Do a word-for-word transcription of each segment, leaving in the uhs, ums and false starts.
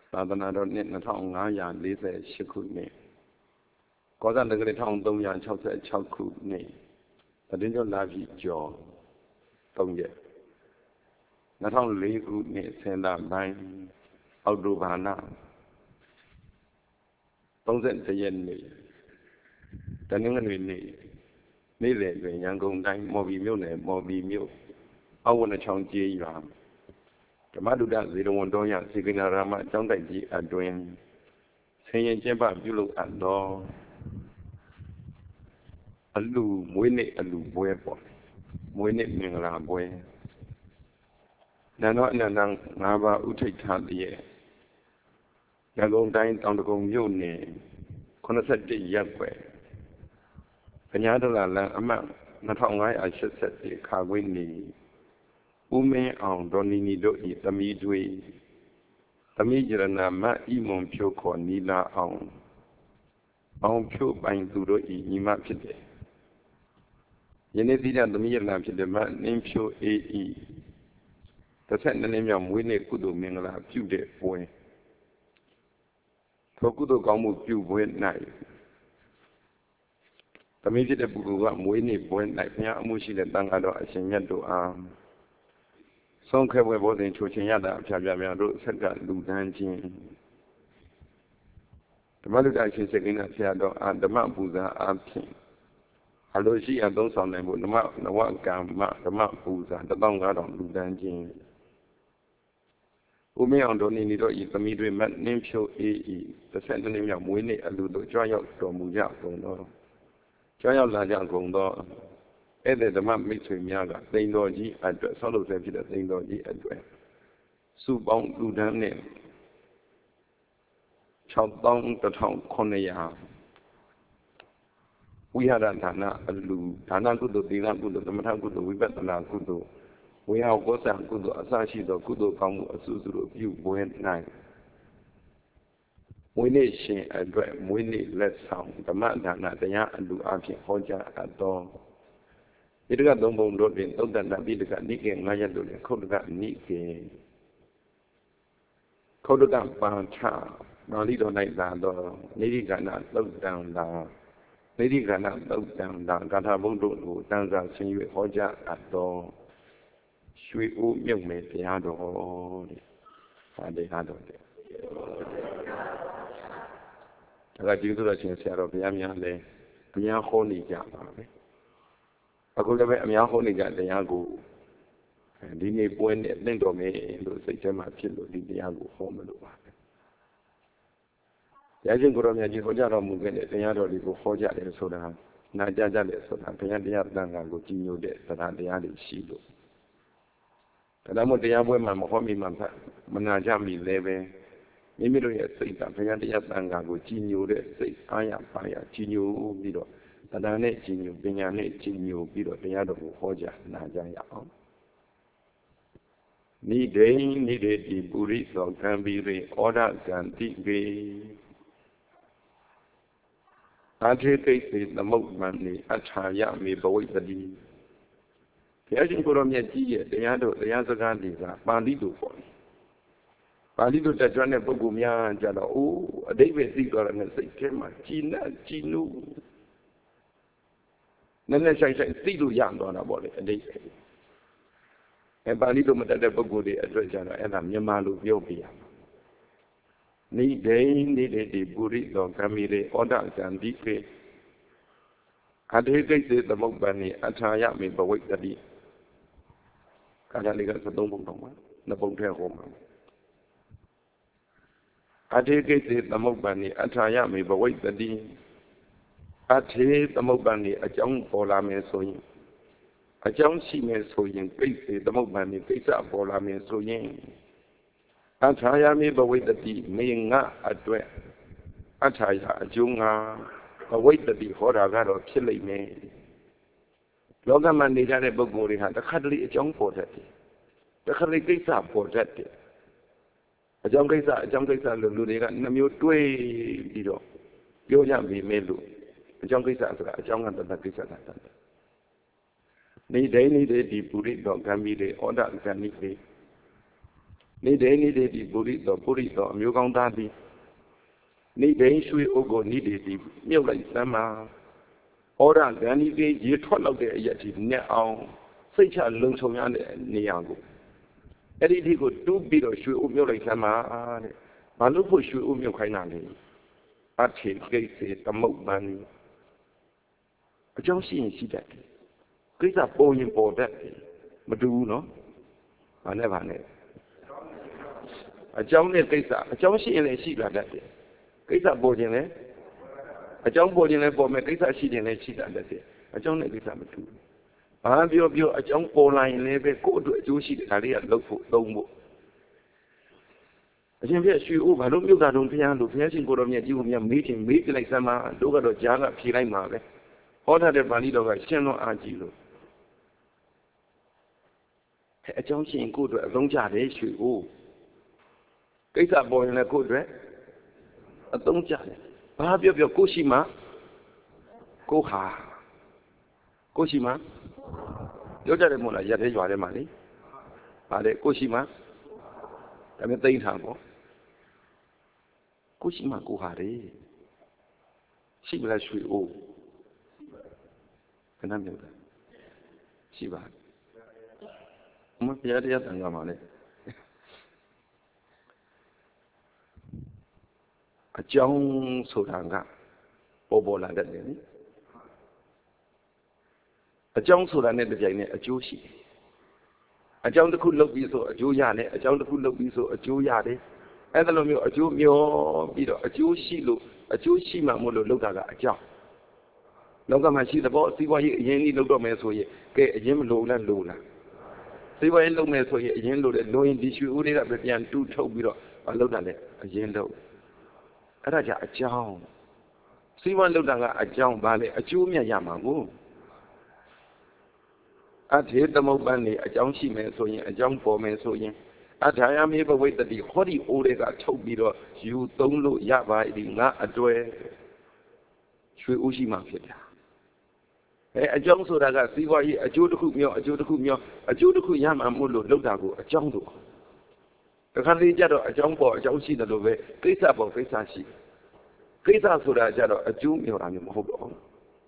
သာသနာတော်နှစ်နှစ်ထောင်ငါးရာလေးဆယ်ရှစ်ခုနှစ်ကောဇာတက္ကရာတစ်ထောင်သုံးရာခြောက်ဆယ်ခြောက်ခုနှစ်သတ္တင်ကျော်လာပြီကျော်သုံးရက်နှစ်ထောင်လေးခုနှစ်ဆင်လပိုင်းအောက်တိုဘာလသုံးဆယ်တစ်ရက်နေ့တနင်္ဂနွေနေ့နေ့လယ်တွင်ရန်ကုန်တိုင်းမော်ဘီမြို့နယ်မော်ဘီမြို့အောက်ဝနချောင်းကျေးရွာဓမ္မဒုဒဇေရဝံတော်ရစေကနာရမကျောင်းတိုက်ကြီးအတွင်ဆင်ရင်ကျင်းပပြုလုပ်အပ်သောအလူမွေးနေ့အလူပွဲပေါ့မွေးနေ့မင်္ဂလာပွဲနန္တော်အနန္တငါးပါးဥထိတ်ထားလျက်ရန်ကုန်တိုင်းတောင်တကုံမြို့နယ်ခုနှစ်ဆယ့်တစ်ရပ်ကွယ်ပညာဒလလန်အမှတ်နှစ်ထောင်ငါးရာရှစ်ဆယ့်တစ်ခါခွေးနေဦးမင်းအောင်ဒေါ်နီနီတို့၏သမီးတွေသမီးကြရဏမတ်ဤမွန်ဖြိုးခေါ်နီလာအောင်အောင်ဖြိုးပိုင်သူတို့၏ညီမဖြစ်တယ်ယနေ့သီးတဲ့သမီးရဏဖြစ်တဲ့မနင်းဖြိုးအေးဤတစ်ဆက်နှစ်နှစ်မြောက်မွေးနေ့ကုသိုလ်မင်္ဂလာပြုတဲ့ပွဲထိုကုသိုလ်ကောင်းမှုပြုပွဲ၌သမီးဖြစ်တဲ့ပုဂ္ဂိုလ်ကမွေးနေ့ပွဲ၌ဘုရားအမှုရှိတဲ့တန်ခါတော်အရှင်မြတ်တို့အားဆုံးခဲပွဲဘောဇင်ချိုချင်ရတာအဖျားပြများတို့ဆက်ကလူတန်းချင်းဓမ္မလူတအရှင်စေကိန်းဆရာတော်အာဓမ္မပူဇာအားဖြင့်အလိုရှိအသုံးဆောင်နိုင်ဖို့ဓမ္မနဝကမ္မဓမ္မပူဇာတစ်သောင်းငါးထောင်လူတန်းချင်းဦးမင်းအောင်ဒေါ်နီနီတို့ဤသမီးတွေမနှင်းဖြိုးအေးဤတစ်ဆက်နှစ်နှစ်မြောက်မွေးနေ့အလူတို့ကြွရောက်တော်မူကြကုန်သောကြွရောက်လာကြကုန်သောဧည့်သည်ဓမ္မမိတ်ဆွေများကသိန်တော်ကြီးအတွက်ဆောက်လုပ်ဆဲဖြစ်တဲ့သိန်တော်ကြီးအတွက်စုပေါင်းလူတန်းနဲ့ခြောက်သောင်းတစ်ထောင်ခုနှစ်ရာဝိဟာရဒါနအလူဒါနကုသိုလ်သီလကုသိုလ်သမထကုသိုလ်ဝိပဿနာကုသိုလ်ဝေဟောကောသကုသိုလ်အစရှိသောကုသိုလ်ကောင်းမှုအစုစုတို့ပြုပွဲ၌မွေးနေ့ရှင်အတွက်မွေးနေ့လက်ဆောင်ဓမ္မဒါနတရားအလူအဖြစ်ဟောကြားအပ်သောဣတကသုံးပုံတို့တွင်သုတ္တနာပိဋကနိကေငါးရက်တို့တွင်ခုတ်တကနိကေခုတ်တကပါထပါဠိတော်၌လာသောနေရိကဏသုတ်တံလာနေရိကဏသုတ်တံလာဂါထာဘုဒ္ဓတို့ကိုတန်စာဆင်း၍ဟောကြားအပ်သောရွှေအိုးမြုပ်မယ်တရားတော်တဲ့ဟာတရားတော်တဲ့ဒါကကျေးဇူးတော်ရှင်ဆရာတော်ဘုရားများလည်းအများဟောနေကြပါပဲအခုလည်းပဲအများဟောနေကြတရားကိုဒီနေ့ပွဲနဲ့သင်တော်မယ်လို့စိတ်ထဲမှာဖြစ်လို့ဒီတရားကိုဟောမလို့ပါပဲ။ရခြင်းကိုယ်တော်မြတ်ကြီးဟောကြားတော်မူခဲ့တဲ့တရားတော်တွေကိုဟောကြတယ်ဆိုတာနာကြားကြတယ်ဆိုတာဘုရားတရားတန်ခါကိုကြီးညိုတဲ့တရားတရားတွေရှိလို့ဒါမှမဟုတ်တရားပွဲမှာမဟောမိမှမနာကြမိလည်းပဲမိမိတို့ရဲ့စိတ်ကဘုရားတရားတန်ခါကိုကြီးညိုတဲ့စိတ်အားရပါရကြီးညိုပြီးတော့တရားနဲ့ကြီးညိုပညာနဲ့ကြီးညိုပြီးတော့တရားတော်ကိုဟောကြားနာကြားရအောင်နိဒိနိဒေတိပုရိသောကံပိရေဩဒကံတိကေအာထေကိစေသမုတ်မန္နေအထာယမေဘဝိတ္တိဘုရားရှင်ကိုယ်တော်မြတ်ကြီးရဲ့တရားတော်တရားစကားတွေကပါဠိလိုပေါ့ပါဠိလိုတက်ကြွတဲ့ပုဂ္ဂိုလ်များကြတော့အိုးအတိတ်ပဲသိသွားတဲ့စိတ်ထဲမှာကြည်နပ်ကြည်နုနည်းနည်းဆိုင်ဆိုင်သိလို့ရသွားတာပေါ့လေအတိတ်အဲပါဠိလိုမတတ်တဲ့ပုဂ္ဂိုလ်တွေအတွက်ကြတော့အဲ့ဒါမြန်မာလိုပြောပြရမှာနိဒိနိဒေတိပုရိသောကံမိရေဩဒကံတိကေအထေကိစေသမုပ္ပန္နေအထာယမေဘဝိတ္တိကာထာလေးကသုံးပုံတော့မှာနှစ်ပုံထဲဟောမှာအထေကိစေသမုပ္ပန္နေအထာယမေဘဝိတ္တိအထေသမုပ္ပန္နေအကြောင်းပေါ်လာမယ်ဆိုရင်အကြောင်းရှိမယ်ဆိုရင်ကိစေသမုပ္ပန္နေကိစ္စပေါ်လာမယ်ဆိုရင်အထာယမေဘဝိတ္တိမေငါအတွက်အထာယအကျိုးငါဘဝိတ္တိဟောတာကတော့ဖြစ်လိမ့်မယ်လောကမှာနေကြတဲ့ပုဂ္ဂိုလ်တွေဟာတစ်ခါတလေအကြောင်းပေါ်တတ်တယ်တစ်ခါတလေကိစ္စပေါ်တတ်တယ်အကြောင်းကိစ္စအကြောင်းကိစ္စလို့လူတွေကနှမျိုးတွဲပြီးတော့ပြောကြပြီမဲ့လို့အကြောင်းကိစ္စဆိုတာအကြောင်းကတတ်ကိစ္စတတ်တယ်နေဒိနေဒီပုရိသောကံမိတွေဩဒကံမိတွေ你哋你哋啲布里多布里多မျိုး講單啲，你哋水屋個你哋啲苗嚟什麼？我讓人哋嘅嘢出落嘅嘢係咩အောင်စိတ်ချလုံခြုံရတဲ့နေရာကိုအဲ့ဒီဒီကိုတူးပြီးတော့ရွှေဦးမြုပ်လိုက်စမ်းပါတဲ့။ဘာလို့ဖို့ရွှေဦးမြုပ်ခိုင်းတာလဲ။အထင်ကိစ္စသမုတ်ပန်းအကြောင်းရှိရင်ရှိတတ်တယ်။ကိစ္စပေါ်ရင်ပေါ်တတ်တယ်။မတူဘူးနော်။ဘာနဲ့ဘာနဲ့အကြောင်းနဲ့ကိစ္စအကြောင်းရှိရင်လည်းရှိလာတတ်တယ်။ကိစ္စပေါ်ခြင်းလည်းအကြောင်းပေါ်ခြင်းလည်းပေါ်မယ်ကိစ္စရှိခြင်းလည်းရှိလာတတ်တယ်။အကြောင်းနဲ့ကိစ္စမတူဘူး။ဘာပြောပြောအကြောင်းပေါ်လာရင်လည်းပဲကိုယ့်အတွက်အကျိုးရှိတယ်ဒါလေးကလုပ်ဖို့သုံးဖို့အရှင်ပြည့်ရွှေဦးဘာလို့မြုပ်တာတုံးဘုရားလို့ဘုရားရှင်ကိုတော်မြတ်ကြီးကိုမြတ်မေးတင်မေးပြလိုက်စမ်းပါတို့ကတော့ကြားကဖြေလိုက်မှာပဲဟောထားတဲ့ပါဠိတော်ကရှင်းတော့အားကြီးလို့အကြောင်းရှိရင်ကိုယ့်အတွက်အသုံးကျတယ်ရွှေဦးကိစ္စပေါ်ရင်လည်းကိုယ့်အတွက်အသုံးကျတယ်ဘာပြောပြောကိုရှိမှကိုဟာကိုရှိမှပြောကြတယ်မို့လားရက်သေးရွာထဲမှာလေဗါလေကိုရှိမှဒါပေမဲ့သိမ့်ထားပေါ့ကိုရှိမှကိုဟာတယ်ရှိမလားရွှေအိုးခဏမြုပ်တာရှိပါမပြရတဲ့တန်ခါမှာလေအကြောင်းဆိုတာကပေါ်ပေါ်လာတတ်တယ်နိအကြောင်းဆိုတာနဲ့တပြိုင်နက်အကျိုးရှိတယ်အကြောင်းတစ်ခုလုပ်ပြီးဆိုအကျိုးရတယ်အကြောင်းတစ်ခုလုပ်ပြီးဆိုအကျိုးရတယ်အဲ့ဒါလိုမျိုးအကျိုးမျောပြီးတော့အကျိုးရှိလို့အကျိုးရှိမှမို့လို့လုပ်တာကအကြောင်းလောကမှာရှိတဲ့ဘောစီးပွားရေးအရင်ကြီးလုပ်တော့မယ်ဆိုရင်ကဲအရင်မလို့လားလို့လားစီးပွားရေးလုပ်မယ်ဆိုရင်အရင်လို့တယ်လိုရင်ဒီရွှေဦးတွေကပြန်တူးထုတ်ပြီးတော့မလုပ်တာလေအရင်လုပ်အဲ့ဒါကြအကြောင်းစီးပွားလုပ်တာကအကြောင်းဗာလေအကျိုးမြတ်ရမှာကိုအထေသမုပ္ပန်နေအကြောင်းရှိမယ်ဆိုရင်အကြောင်းပေါ်မယ်ဆိုရင်အထာယမေဘဝိတ္တိဟောဒီအိုးတွေကထုတ်ပြီးတော့ယူသုံးလို့ရပါဒီငါအတွေ့ရွှေဦးရှိမှဖြစ်တာအဲအကြောင်းဆိုတာကစီးပွားရေးအကျိုးတစ်ခုမျိုးအကျိုးတစ်ခုမျိုးအကျိုးတစ်ခုရမှာမို့လို့လုပ်တာကိုအကြောင်းတို့တခါလေးကြတော့အကြောင်းပေါ်အကြောင်းရှိတယ်လို့ပဲကိစ္စပေါ်ကိစ္စရှိကိစ္စဆိုတာကြတော့အကျိုးမျိုးတာမျိုးမဟုတ်တော့ဘူး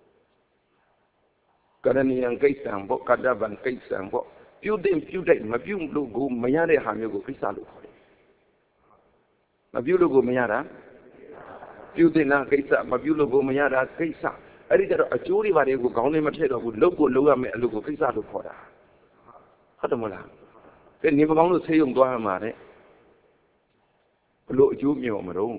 ကရဏီယံကိစ္စံဘောကတ္တဗံကိစ္စံဘောပြုတဲ့ပြုတဲ့မပြုလို့ကိုမရတဲ့ဟာမျိုးကိုကိစ္စလို့ခေါ်တယ်မပြုလို့ကိုမရတာပြုတဲ့နာကိစ္စမပြုလို့ကိုမရတာကိစ္စအဲ့ဒီကြတော့အကျိုးတွေဘာတွေကိုခေါင်းထဲမထည့်တော့ဘူးလုပ်ကိုလုပ်ရမယ်အလုပ်ကိုကိစ္စလို့ခေါ်တာဟုတ်တယ်မလားကဲနေမကောင်းလို့ဆေးရုံသွားရမှာတဲ့ဘလို့အကျိုးမြော်မတော့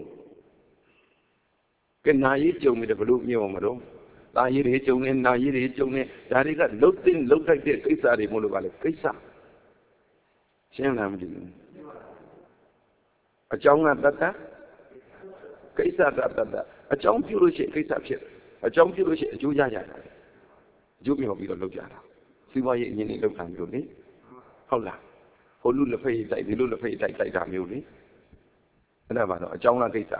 ကဲနာရေးကြုံနေတယ်ဘလို့မြော်မတော့တာရည်တွေကျုံနေနာရည်တွေကျုံနေဒါတွေကလှုပ်သိလှုပ်ထိုက်တဲ့ကိစ္စတွေမို့လို့ပါလေကိစ္စရှင်းလားမသိဘူးအကြောင်းကတတ်တာကိစ္စကတတ်တာအကြောင်းပြုလို့ရှိရင်ကိစ္စဖြစ်အကြောင်းပြုလို့ရှိရင်အကျိုးရရတာအကျိုးမြော်ပြီးတော့လုပ်ကြတာစီးပွားရေးအရင်လေးလုပ်တာမျိုးလေဟုတ်လားဟိုလူလက်ဖက်ရည်တိုက်ဒီလူလက်ဖက်ရည်တိုက်တိုက်တာမျိုးလေအဲ့ဒါပါတော့အကြောင်းလားကိစ္စ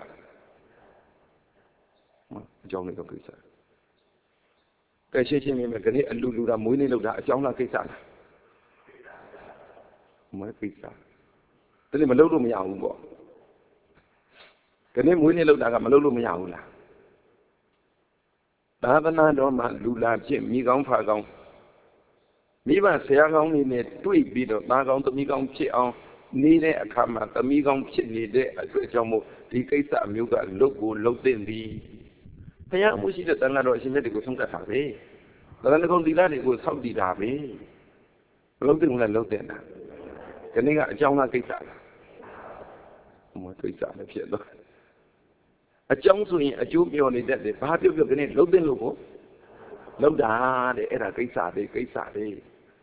အကြောင်းလေးတော့ကိစ္စကဲရှင်းရှင်းမြင်မယ်ခဏအလူလူတာမွေးနေလို့တာအကြောင်းလားကိစ္စလားမွေးကိစ္စဒါလည်းမလုပ်လို့မရဘူးပေါ့ခဏမွေးနေလို့တာကမလုပ်လို့မရဘူးလားသာသနာတော်မှာလူလာဖြစ်မိကောင်းဖာကောင်းမိဘဆရာကောင်းနေနဲ့တွေ့ပြီးတော့သားကောင်းသမီးကောင်းဖြစ်အောင်နေတဲ့အခါမှာသမီးကောင်းဖြစ်နေတဲ့အတွက်ကြောင့်မို့ဒီကိစ္စအမျိုးကလုတ်ကိုလုတ်တဲ့သည်ဘုရားမှုရှိတဲ့တန်ခါတော်အရှင်မြတ်တွေကိုဆုံးကတ်တာပဲ။ဒါလည်းကုံသီလတွေကိုဆောက်တည်တာပဲ။လုံးတင်လည်းလုံးတင်တာ။ဒီနေ့ကအကြောင်းလားကိစ္စလား။မကိစ္စလည်းဖြစ်တော့အကြောင်းဆိုရင်အကျိုးပြောနေတတ်တယ်။ဘာပြောပြောဒီနေ့လုံးတင်လို့ကိုလုံးတာတဲ့အဲ့ဒါကိစ္စလေးကိစ္စလေး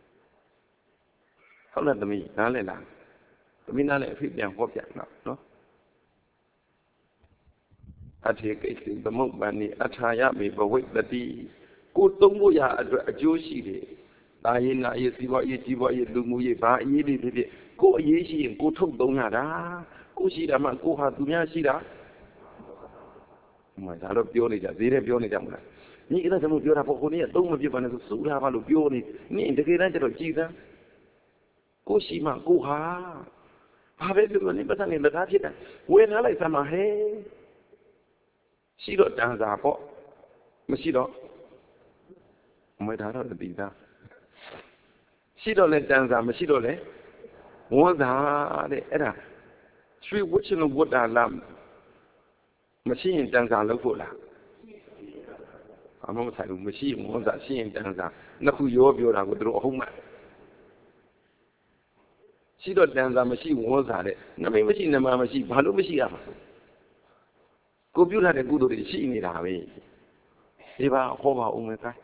။ဟုတ်လားသမီးနားလည်လား။သမီးနားလည်အဖြစ်ပြန်ဟောပြတော့နော်။အထေကိစ္စသမုပ္ပန်နိအထာယမေဘဝိတ္တိကိုသုံးဖို့ရအတွက်အကျိုးရှိတယ်။ဒါရေးနာရေးစီးပွားရေးကြီးပွားရေးလူမှုရေးဘာအရေးတွေဖြစ်ဖြစ်ကိုအရေးရှိရင်ကိုထုတ်သုံးရတာကိုရှိတာမှကိုဟာသူများရှိတာမှဒါတော့ပြောနေကြဈေးထဲပြောနေကြမလား။ညီအဲ့ဒါကြောင့်ပြောတာပေါ့ကိုနေ့ကသုံးမပြစ်ပါနဲ့ဆိုစူတာပါလို့ပြောနေနင့်တကယ်တမ်းကျတော့ကြည်စမ်းကိုရှိမှကိုဟာဘာပဲပြောနေပတ်စံနေလကားဖြစ်တာဝယ်ထားလိုက်စမ်းပါဟဲ့ရှိတော့တန်စာပေါ့မရှိတော့မွေးထားတော့တည်သားရှိတော့လဲတန်စာမရှိတော့လဲဝန်းသာတဲ့အဲ့ဒါရွှေဝတ်ချင်လို့ဝတ်တာလားမရှိရင်တန်စာလုပ်ဖို့လားအမမဆိုင်ဘူးမရှိရင်ဝန်းသာရှိရင်တန်စာနှစ်ခုရောပြောတာကိုသူတို့အဟုတ်မှရှိတော့တန်စာမရှိဝန်းစာတဲ့နမိတ်မရှိနမမရှိဘာလို့မရှိရမှာကိုပြုလာတဲ့ကုသိုလ်တွေရှိနေတာပဲဒီပါဟောပါဦးမယ်က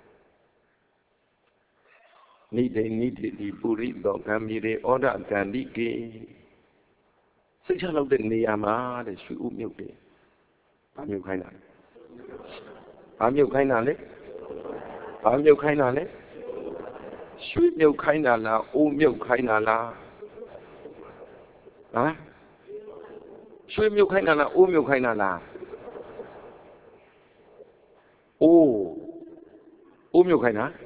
နိဒိနိဒိဒီပုရိသောကံမြေတွေဩဒကန္တိကေစိတ်ချလောက်တဲ့နေရာမှာတဲ့ရွှေဥမြုပ်တယ်ဘာမြုပ်ခိုင်းတာလဲဘာမြုပ်ခိုင်းတာလဲဘာမြုပ်ခိုင်းတာလဲရွှေမြုပ်ခိုင်းတာလားအိုးမြုပ်ခိုင်းတာလားဟမ်ရွှေမြုပ်ခိုင်းတာလားအိုးမြုပ်ခိုင်းတာလားအိုးအိုးမြုပ်ခိုင်းတာ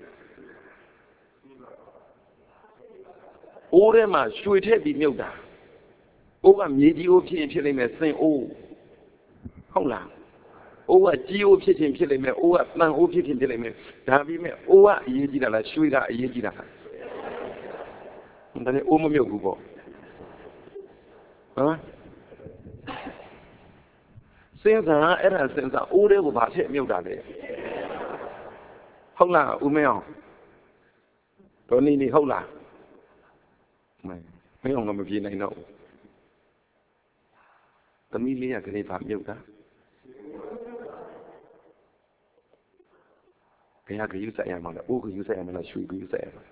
အိုးထဲမှာရွှေထည့်ပြီးမြုပ်တာအိုးကမြေကြီးအိုးဖြစ်ရင်ဖြစ်လိမ့်မယ်စင်အိုးဟုတ်လားအိုးကကြီးအိုးဖြစ်ခြင်းဖြစ်လိမ့်မယ်အိုးကတန်အိုးဖြစ်ခြင်းဖြစ်လိမ့်မယ်ဒါပြီးမဲ့အိုးကအရေးကြီးတာလားရွှေကအရေးကြီးတာလားဒါနဲ့အိုးမမြုပ်ဘူးပေါ့ဟမ်စင်စာအဲ့ဒါစင်စာအိုးတွေကိုဘာထည့်မြုပ်တာလဲဟုတ်လားဦးမင်းအောင်ဒေါ်နီနီဟုတ်လားမင်းမင်းအောင်ကမပြေနိုင်တော့ဘူးသမီးလေးကကနေပါမြုပ်တာဘယ်ကယူဆိုင်ရမှာလဲအိုးကယူဆိုင်ရမှာလားရွှေကယူဆိုင်ရမှာ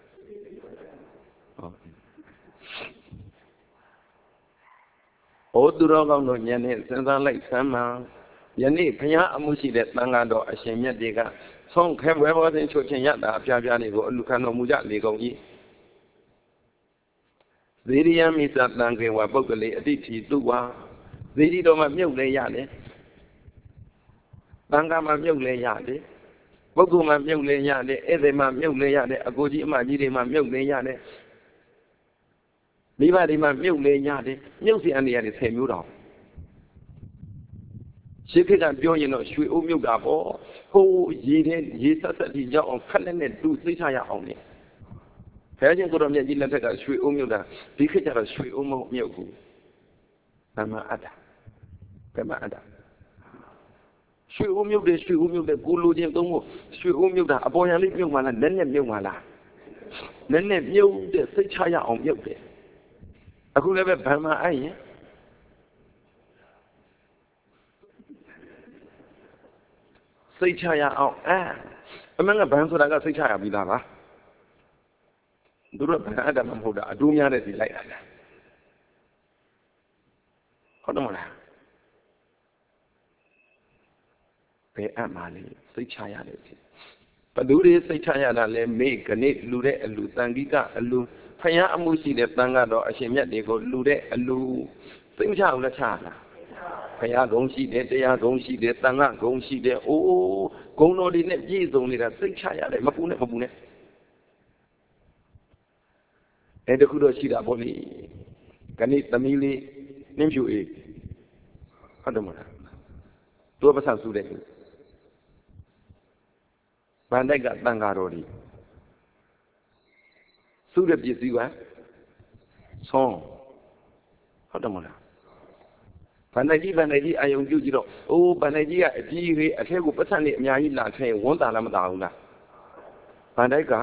ဟုတ်ဩသူတော်ကောင်းတို့ညနေစဉ်းစားလိုက်စမ်းမှာယနေ့ဘုရားအမှုရှိတဲ့သံဃာတော်အရှင်မြတ်တွေကဆုံးခဲဝဲဘောစဉ်ချုပ်ခြင်းရတာအပြားပြားတွေကိုအလူခံတော်မူကြလေကုန်၏ဇေရိယမိစ္ဆာတံခေဝပုဂ္ဂလေအတိတိသူဝါဇေဒီတော်မှာမြုပ်လဲရတယ်တန်ခါမှာမြုပ်လဲရတယ်ပုဂ္ဂိုလ်မှာမြုပ်လဲရတယ်ဧည့်သည်မှာမြုပ်လဲရတယ်အကိုကြီးအမကြီးတွေမှာမြုပ်လဲရတယ်မိဘတွေမှာမြုပ်လဲရတယ်မြုပ်စီအနေရတယ်ဆယ်မျိုးတော်ရှိခေတ်ကပြောရင်တော့ရွှေအိုးမြုပ်တာပေါ့ဟိုးရေတဲ့ရေဆက်ဆက်ကြီးရောက်အောင်ခက်လက်နဲ့တူသိချရအောင်လေဘုရားရှင်ကိုတော်မြတ်ကြီးလက်ထက်ကရွှေအိုးမြုပ်တာဒီခေတ်ကျတော့ရွှေအိုးမမြုပ်ဘူးသမ္မာအတ္တသမ္မာအတ္တရွှေအိုးမြုပ်တယ်ရွှေအိုးမြုပ်တယ်ကိုလိုချင်းသုံးဖို့ရွှေအိုးမြုပ်တာအပေါ်ရန်လေးမြုပ်မှလားလက်နဲ့မြုပ်မှလားလက်နဲ့မြုပ်တဲ့စိတ်ချရအောင်မြုပ်တယ်အခုလည်းပဲဗမာအဲ့ရင်စိတ်ချရအောင်အဲအမှန်ကဗန်ဆိုတာကစိတ်ချရပြီးသားပါသူတို့ဗန်အတ္တမဟုတ်တာအတူများတဲ့စီလိုက်တာဟုတ်တယ်မလားဘယ်အမှလဲစိတ်ချရတယ်ဘသူတွေစိတ်ချရတာလဲမေခဏိလူတဲ့အလူတန်ခိကအလူဖယားအမှုရှိတဲ့တန်ခါတော်အရှင်မြတ်တွေကိုလူတဲ့အလူစိတ်မချဘူးလားချလားဖယားဂုံရှိတယ်တရားဂုံရှိတယ်တန်ခါဂုံရှိတယ်အိုးဂုံတော်တွေနဲ့ပြည့်စုံနေတာစိတ်ချရတယ်မပူနဲ့မပူနဲ့အဲတခုတော့ရှိတာပေါ့လေခဏိသမီးလေးနင်းဖြူအေးဟုတ်တယ်မလားသူကပတ်စံစုတယ်ဗန္ဒိုက်ကတန်ခါတော်တွေစုတဲ့ပစ္စည်းကဆုံးဟုတ်တယ်မလားဗန္ဒိုက်ကြီးဗန္ဒိုက်ကြီးအာယုံပြုကြည့်တော့အိုးဗန္ဒိုက်ကြီးကအကြီးကြီးအထက်ကိုပတ်စံလေးအများကြီးလာထည့်ဝန်းတာလားမတာဘူးလားဗန္ဒိုက်က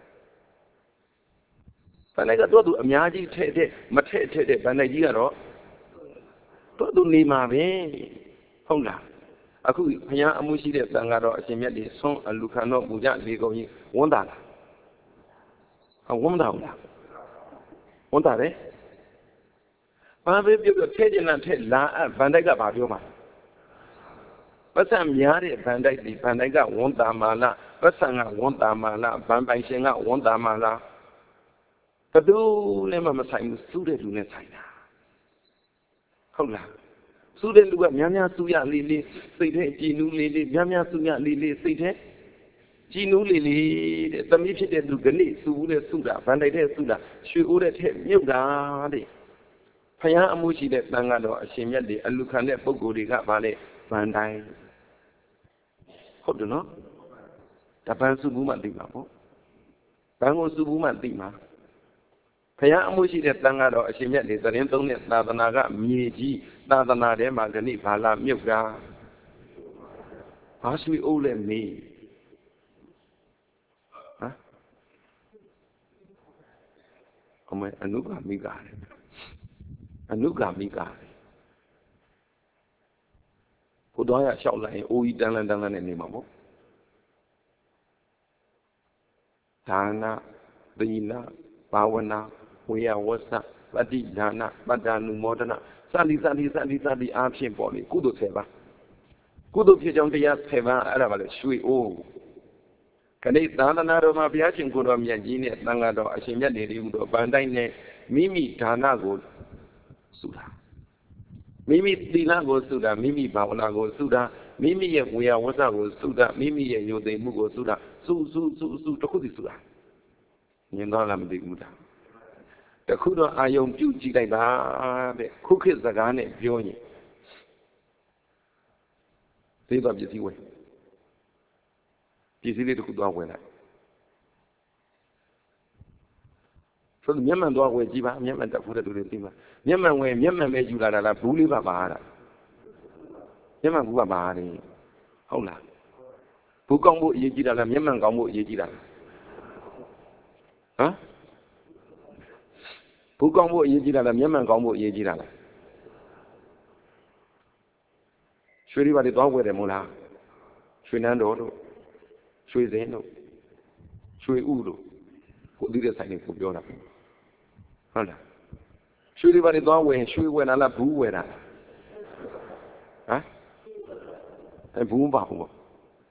ဗန္ဒိုက်ကတော့သူအများကြီးထည့်တဲ့မထည့်ထည့်တဲ့ဗန္ဒိုက်ကြီးကတော့တော့သူနေမှာပဲဟုတ်လားအခုဘုရားအမှုရှိတဲ့သံဃာတော်အရှင်မြတ်တွေဆုံးအလူခံတော်မူကြလေကုန်ကြီးဝန်းတာလားဝန်းတာဘူးလားဝန်းတာတယ်ဘာပဲပြောပြောထဲကျင်တာထဲလာအဗန်ဒိုက်ကဘာပြောမှာပတ်စံများတဲ့ဗန်ဒိုက်ဒီဗန်ဒိုက်ကဝန်းတာမာလားပတ်စံကဝန်းတာမာလားဗန်ပိုင်ရှင်ကဝန်းတာမာလားဘယ်သူနဲ့မှမဆိုင်ဘူးစုတဲ့လူနဲ့ဆိုင်တာဟုတ်လားစုတဲ့လူကများများစုရလေးလေးစိတ်ထဲကြည်နူးလေးလေးများများစုရလေးလေးစိတ်ထဲကြည်နူးလေးလေးတဲ့သမီးဖြစ်တဲ့သူကနေ့စုဘူးတဲ့စုတာဗန်တိုက်တဲ့စုတာရွှေအိုးတဲ့ထဲမြုပ်တာတဲ့ဖယားအမှုရှိတဲ့တန်ကတော့အရှင်မြတ်တွေအလူခံတဲ့ပုဂ္ဂိုလ်တွေကဗာလေဗန်တိုင်းဟုတ်တယ်နော်တပန်းစုဘူးမှသိမှာပေါ့ဘန်းကိုစုဘူးမှသိမှာဖယားအမှုရှိတဲ့တန်ကတော့အရှင်မြတ်တွေသတင်းသုံးတဲ့သာသနာကမြေကြီးသာသနာထဲမှာခဏိဘာလာမြုပ်တာဘာဆွေအိုးလဲမေးဟမ်အမေအနုဂါမိကာတယ်အနုဂါမိကာတယ်ဘုရားရလျှောက်လိုက်ရင်အိုးကြီးတန်းလန်းတန်းလန်းနဲ့နေမှာပေါ့ဒါနသီလဘာဝနာဝေယဝဆပฏิဒါနပတ္တနုမောဒနာစသည်စသည်စသည်စသည်အားဖြင့်ပေါ့လေကုသိုလ်ဆယ်ပါးကုသိုလ်ဖြစ်ကြောင်းတရားဆယ်ပါးအဲ့ဒါပါလေရွှေအိုးခဏိသာသနာတော်မှာဘုရားရှင်ကိုယ်တော်မြတ်ကြီးနဲ့သံဃာတော်အရှင်မြတ်တွေဟူသောဗန်တိုင်းနဲ့မိမိဒါနကိုစုတာမိမိသီလကိုစုတာမိမိဘာဝနာကိုစုတာမိမိရဲ့ဝေယဝဆကိုစုတာမိမိရဲ့ယုံသိမှုကိုစုတာစုစုစုစုတစ်ခုစီစုတာမြင်တော့လားမသိဘူးလားတခုတော့အာယုံပြုတ်ကြည့်လိုက်တာတဲ့ခုခေတ်စကားနဲ့ပြောရင်သိတော့ပစ္စည်းဝယ်ပစ္စည်းလေးတစ်ခုသွားဝယ်လိုက်ဆိုတော့မျက်မှန်သွားဝယ်ကြည့်ပါမျက်မှန်တက်ဖို့တဲ့လူတွေသိမှာမျက်မှန်ဝယ်မျက်မှန်ပဲယူလာတာလားဘူးလေးပါပါတာမျက်မှန်ဘူးပါပါတယ်ဟုတ်လားဘူးကောင်းဖို့အရေးကြီးတာလားမျက်မှန်ကောင်းဖို့အရေးကြီးတာလားဟမ်ဘူးကောင်းဖို့အရေးကြီးတာလားမျက်မှန်ကောင်းဖို့အရေးကြီးတာလားရွှေတွေပါတွေသွားဝယ်တယ်မို့လားရွှေနန်းတော်တို့ရွှေစင်းတို့ရွှေဥတို့ကိုသိတဲ့ဆိုင်တွေကိုပြောတာဟုတ်လားရွှေတွေပါတွေသွားဝယ်ရွှေဝယ်တာလားဘူးဝယ်တာဟမ်အဲဘူးမပါဘူးပေါ့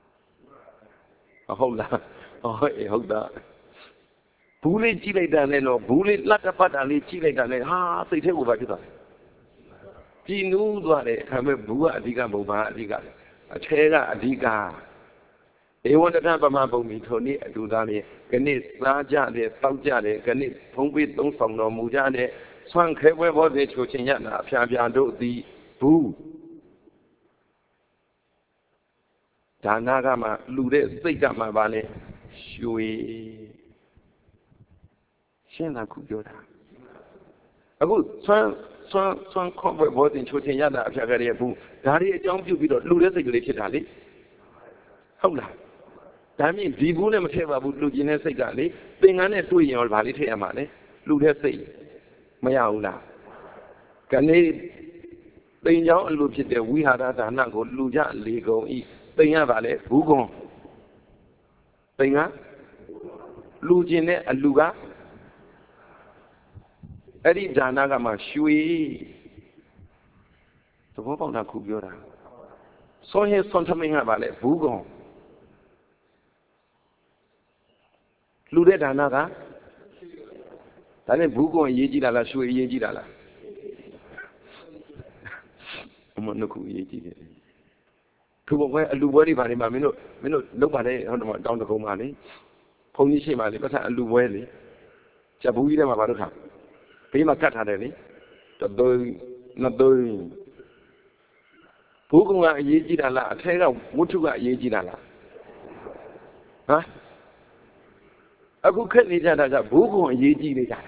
ဟုတ်လားဟုတ်အေးဟုတ်တာဘူးလေးကြည့်လိုက်တာနဲ့တော့ဘူးလေးလက်တပတ်တာလေးကြည့်လိုက်တာနဲ့ဟာစိတ်ထဲကိုပါဖြစ်သွားတယ်ကြည်နူးသွားတယ်အခါမဲ့ဘူးကအဓိကဘုံဘာအဓိကအထဲကအဓိကဧဝတ္တပမဘုံမီထိုနေ့အတူသားလေးခဏစားကြတယ်တောက်ကြတယ်ခဏဖုံးပေးသုံးဆောင်တော်မူကြတယ်ဆွမ်းခဲပွဲဘောစေချိုချင်းရနာအဖျားဖျားတို့သည်ဘူးဒါနာကမှလူတဲ့စိတ်ကမှပါလေရွှေရှင်းတာခုပြောတာအခုဆွမ်းဆွမ်းဆွမ်းခေါ်ပွဲဘောတင်ချိုချင်းရတာအဖျားကလေးဘူးဒါတွေအကြောင်းပြုပြီးတော့လူတဲ့စိတ်ကလေးဖြစ်တာလေဟုတ်လားဒါမြင့်ဒီဘူးနဲ့မထည့်ပါဘူးလူကျင်တဲ့စိတ်ကလေသင်္ကန်းနဲ့တွေ့ရင်ရောဗာလေးထည့်ရမှာလေလူတဲ့စိတ်မရဘူးလားခဏိသိင်ကြောင်းအလိုဖြစ်တဲ့ဝိဟာရဒါနကိုလူကြလေကုန်ဤသိင်ရပါလေဘူးကွန်သိင်ကလူကျင်တဲ့အလူကအဲ့ဒီဒါနကမှရွှေသဘောပေါက်တာခုပြောတာစောရင်ဆွန်ထမင်းကပါလေဘူးကွန်လူတဲ့ဒါနကဒါနဲ့ဘူးကွန်အရေးကြီးတာလားရွှေအရေးကြီးတာလားအမနခုအရေးကြီးတယ်သူဘပွဲအလူပွဲတွေပါနေမှာမင်းတို့မင်းတို့လုပ်ပါလေဟုတ်တယ်မတောင်းတကုံးပါလေဘုန်းကြီးရှိမှလေပတ်သက်အလူပွဲလေချက်ဘူးကြီးထဲမှာဘာလို့ထားဘေးမှာကတ်ထားတယ်လေတသွင်းနှစ်သွင်းဘူးကွန်ကအရေးကြီးတာလားအထဲကဝတ္ထုကအရေးကြီးတာလားဟမ်အခုခက်နေကြတာကဘူးကွန်အရေးကြီးနေကြတာ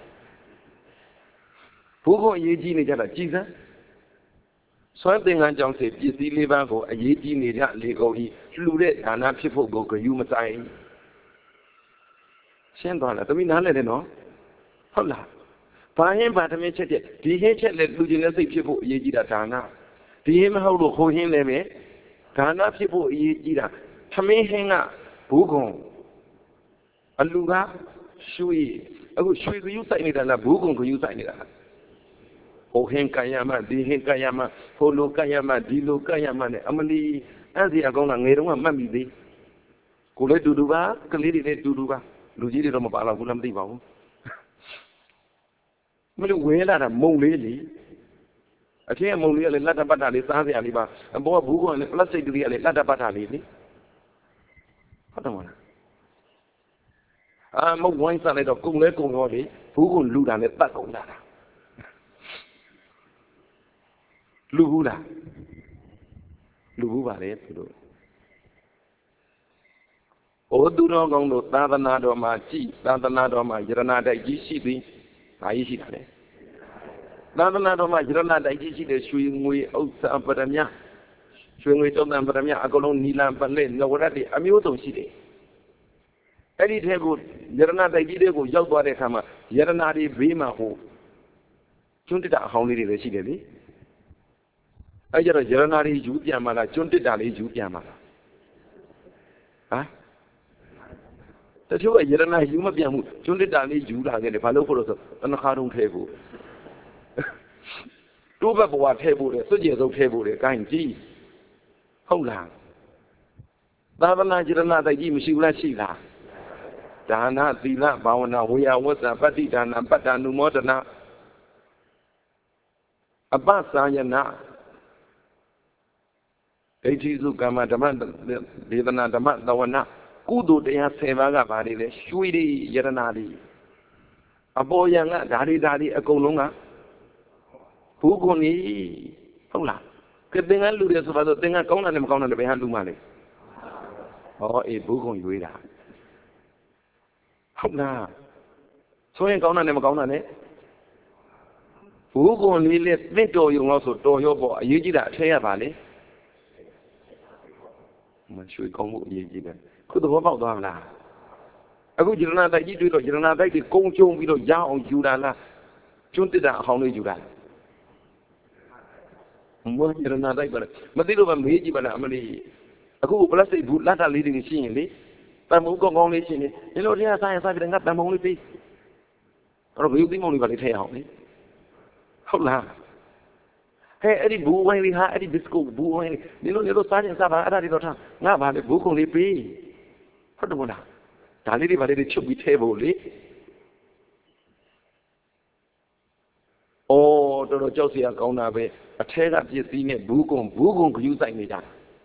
ဘူးကွန်အရေးကြီးနေကြတာကြည်စမ်းစွမ်းသင်္ကန်းကြောင့်စေပစ္စည်းလေးပါးကိုအရေးကြီးနေကြလေကုန်ဤလှူတဲ့ဒါနဖြစ်ဖို့ကိုဂရုမစိုက်ရှင်းသွားလားသမီးနားလဲတယ်နော်ဟုတ်လားဘာဟင်းဘာသမင်းချက်ချက်ဒီဟင်းချက်လက်လူချင်းတဲ့စိတ်ဖြစ်ဖို့အရေးကြီးတာဒါနဒီဟင်းမဟုတ်လို့ခိုးဟင်းလည်းပဲဒါနဖြစ်ဖို့အရေးကြီးတာသမင်းဟင်းကဘူးကွန်အလူကရွှေအခုရွှေကယူဆိုင်နေတာလားဘူးကွန်ကယူဆိုင်နေတာဟိုဟင်းကရမဒီဟင်းကရမဟိုလိုကရမဒီလိုကရမနဲ့အမလီအဲ့ဒီအကောင်ကငယ်တုန်းကမှတ်မိသေးကိုလည်းတူတူပါကလေးတွေလည်းတူတူပါလူကြီးတွေတော့မပါတော့ဘူးလားမသိပါဘူးမလို့ဝဲလာတာမုံလေးလေအထင်းကမုံလေးကလည်းလက်တပတ်တာလေးစားစရာလေးပါအပေါ်ကဘူးကလည်းပလတ်စတစ်ကလေးကလည်းလက်တပတ်တာလေးလေဟုတ်တယ်မလားအာမုံဝိုင်းစားလိုက်တော့ကုံလဲကုံတော့လေဘူးကလူတာနဲ့တတ်ကုန်လာတာ Lubula. Lubu bare tudo. O duro gondo tadana do ma chi, tadana do ma jirana dai ji shi bi, ai shi da le. Tadana do ma jirana dai ji shi de shui ngui au sa paramya. Shui ngui tong dan paramya a ko long ni lan pan le no ra de a myo tong shi de. Ai di the ko jirana dai ji de ko yauk twa de kha ma jirana ri be ma ho. Chun tit da a haung li de le shi de le. Ai jaro jirana ri yu pyan ma la chun tit da le yu pyan ma la. Ha? The two years and I, you must be a mood. Jundy Dali, Judah, and the fellow for us on the Harun table. Two people are table, a soldiers of table, a kind G. Hold on. Davana Jirana, the Jim Shula Shila. Dana, Zila, Bawana, we are was a Patti Dana, Patanu Modana. A Basayana. Ejizu Gama Daman, the Daman, the one. Kudu de ya sevaga bari le shuiri yaranadi. Abo yanga dari dari akolunga. Pugoni. Hola. Kedengan lu dia sebab tengah kau nanti kau nanti behan lu mana? Oh, eh bugon yuida. Hola. So yang kau nanti kau nanti. Bugon ni le neto yung lo so to yo bo yuji dah saya balik. Masih kau mu yuji dah. Cứ tôi bảo toàn là, aku jirana đại ji tôi jirana đại thì công chung vì đó giáo ông Judah là, chúng ta đã học nơi Judah. Mua jirana đại vậy, mà tí đâu mà mấy gì vậy là mà đi, aku plus thì bút lát ra lý đình xin đi, ta muốn con con đi xin đi, nếu lúc này sai sai bị đánh ngắt ta muốn đi, rồi ví dụ tí mong đi vào đi theo đi, không là. Hey, any boo when we had any disco boo when you know little sergeant Saba, I don't know. Now, I have book only pay. What do you want? Tali, but it should be table. Oh, the Josie are gone away. A tail up your senior book on book on using me.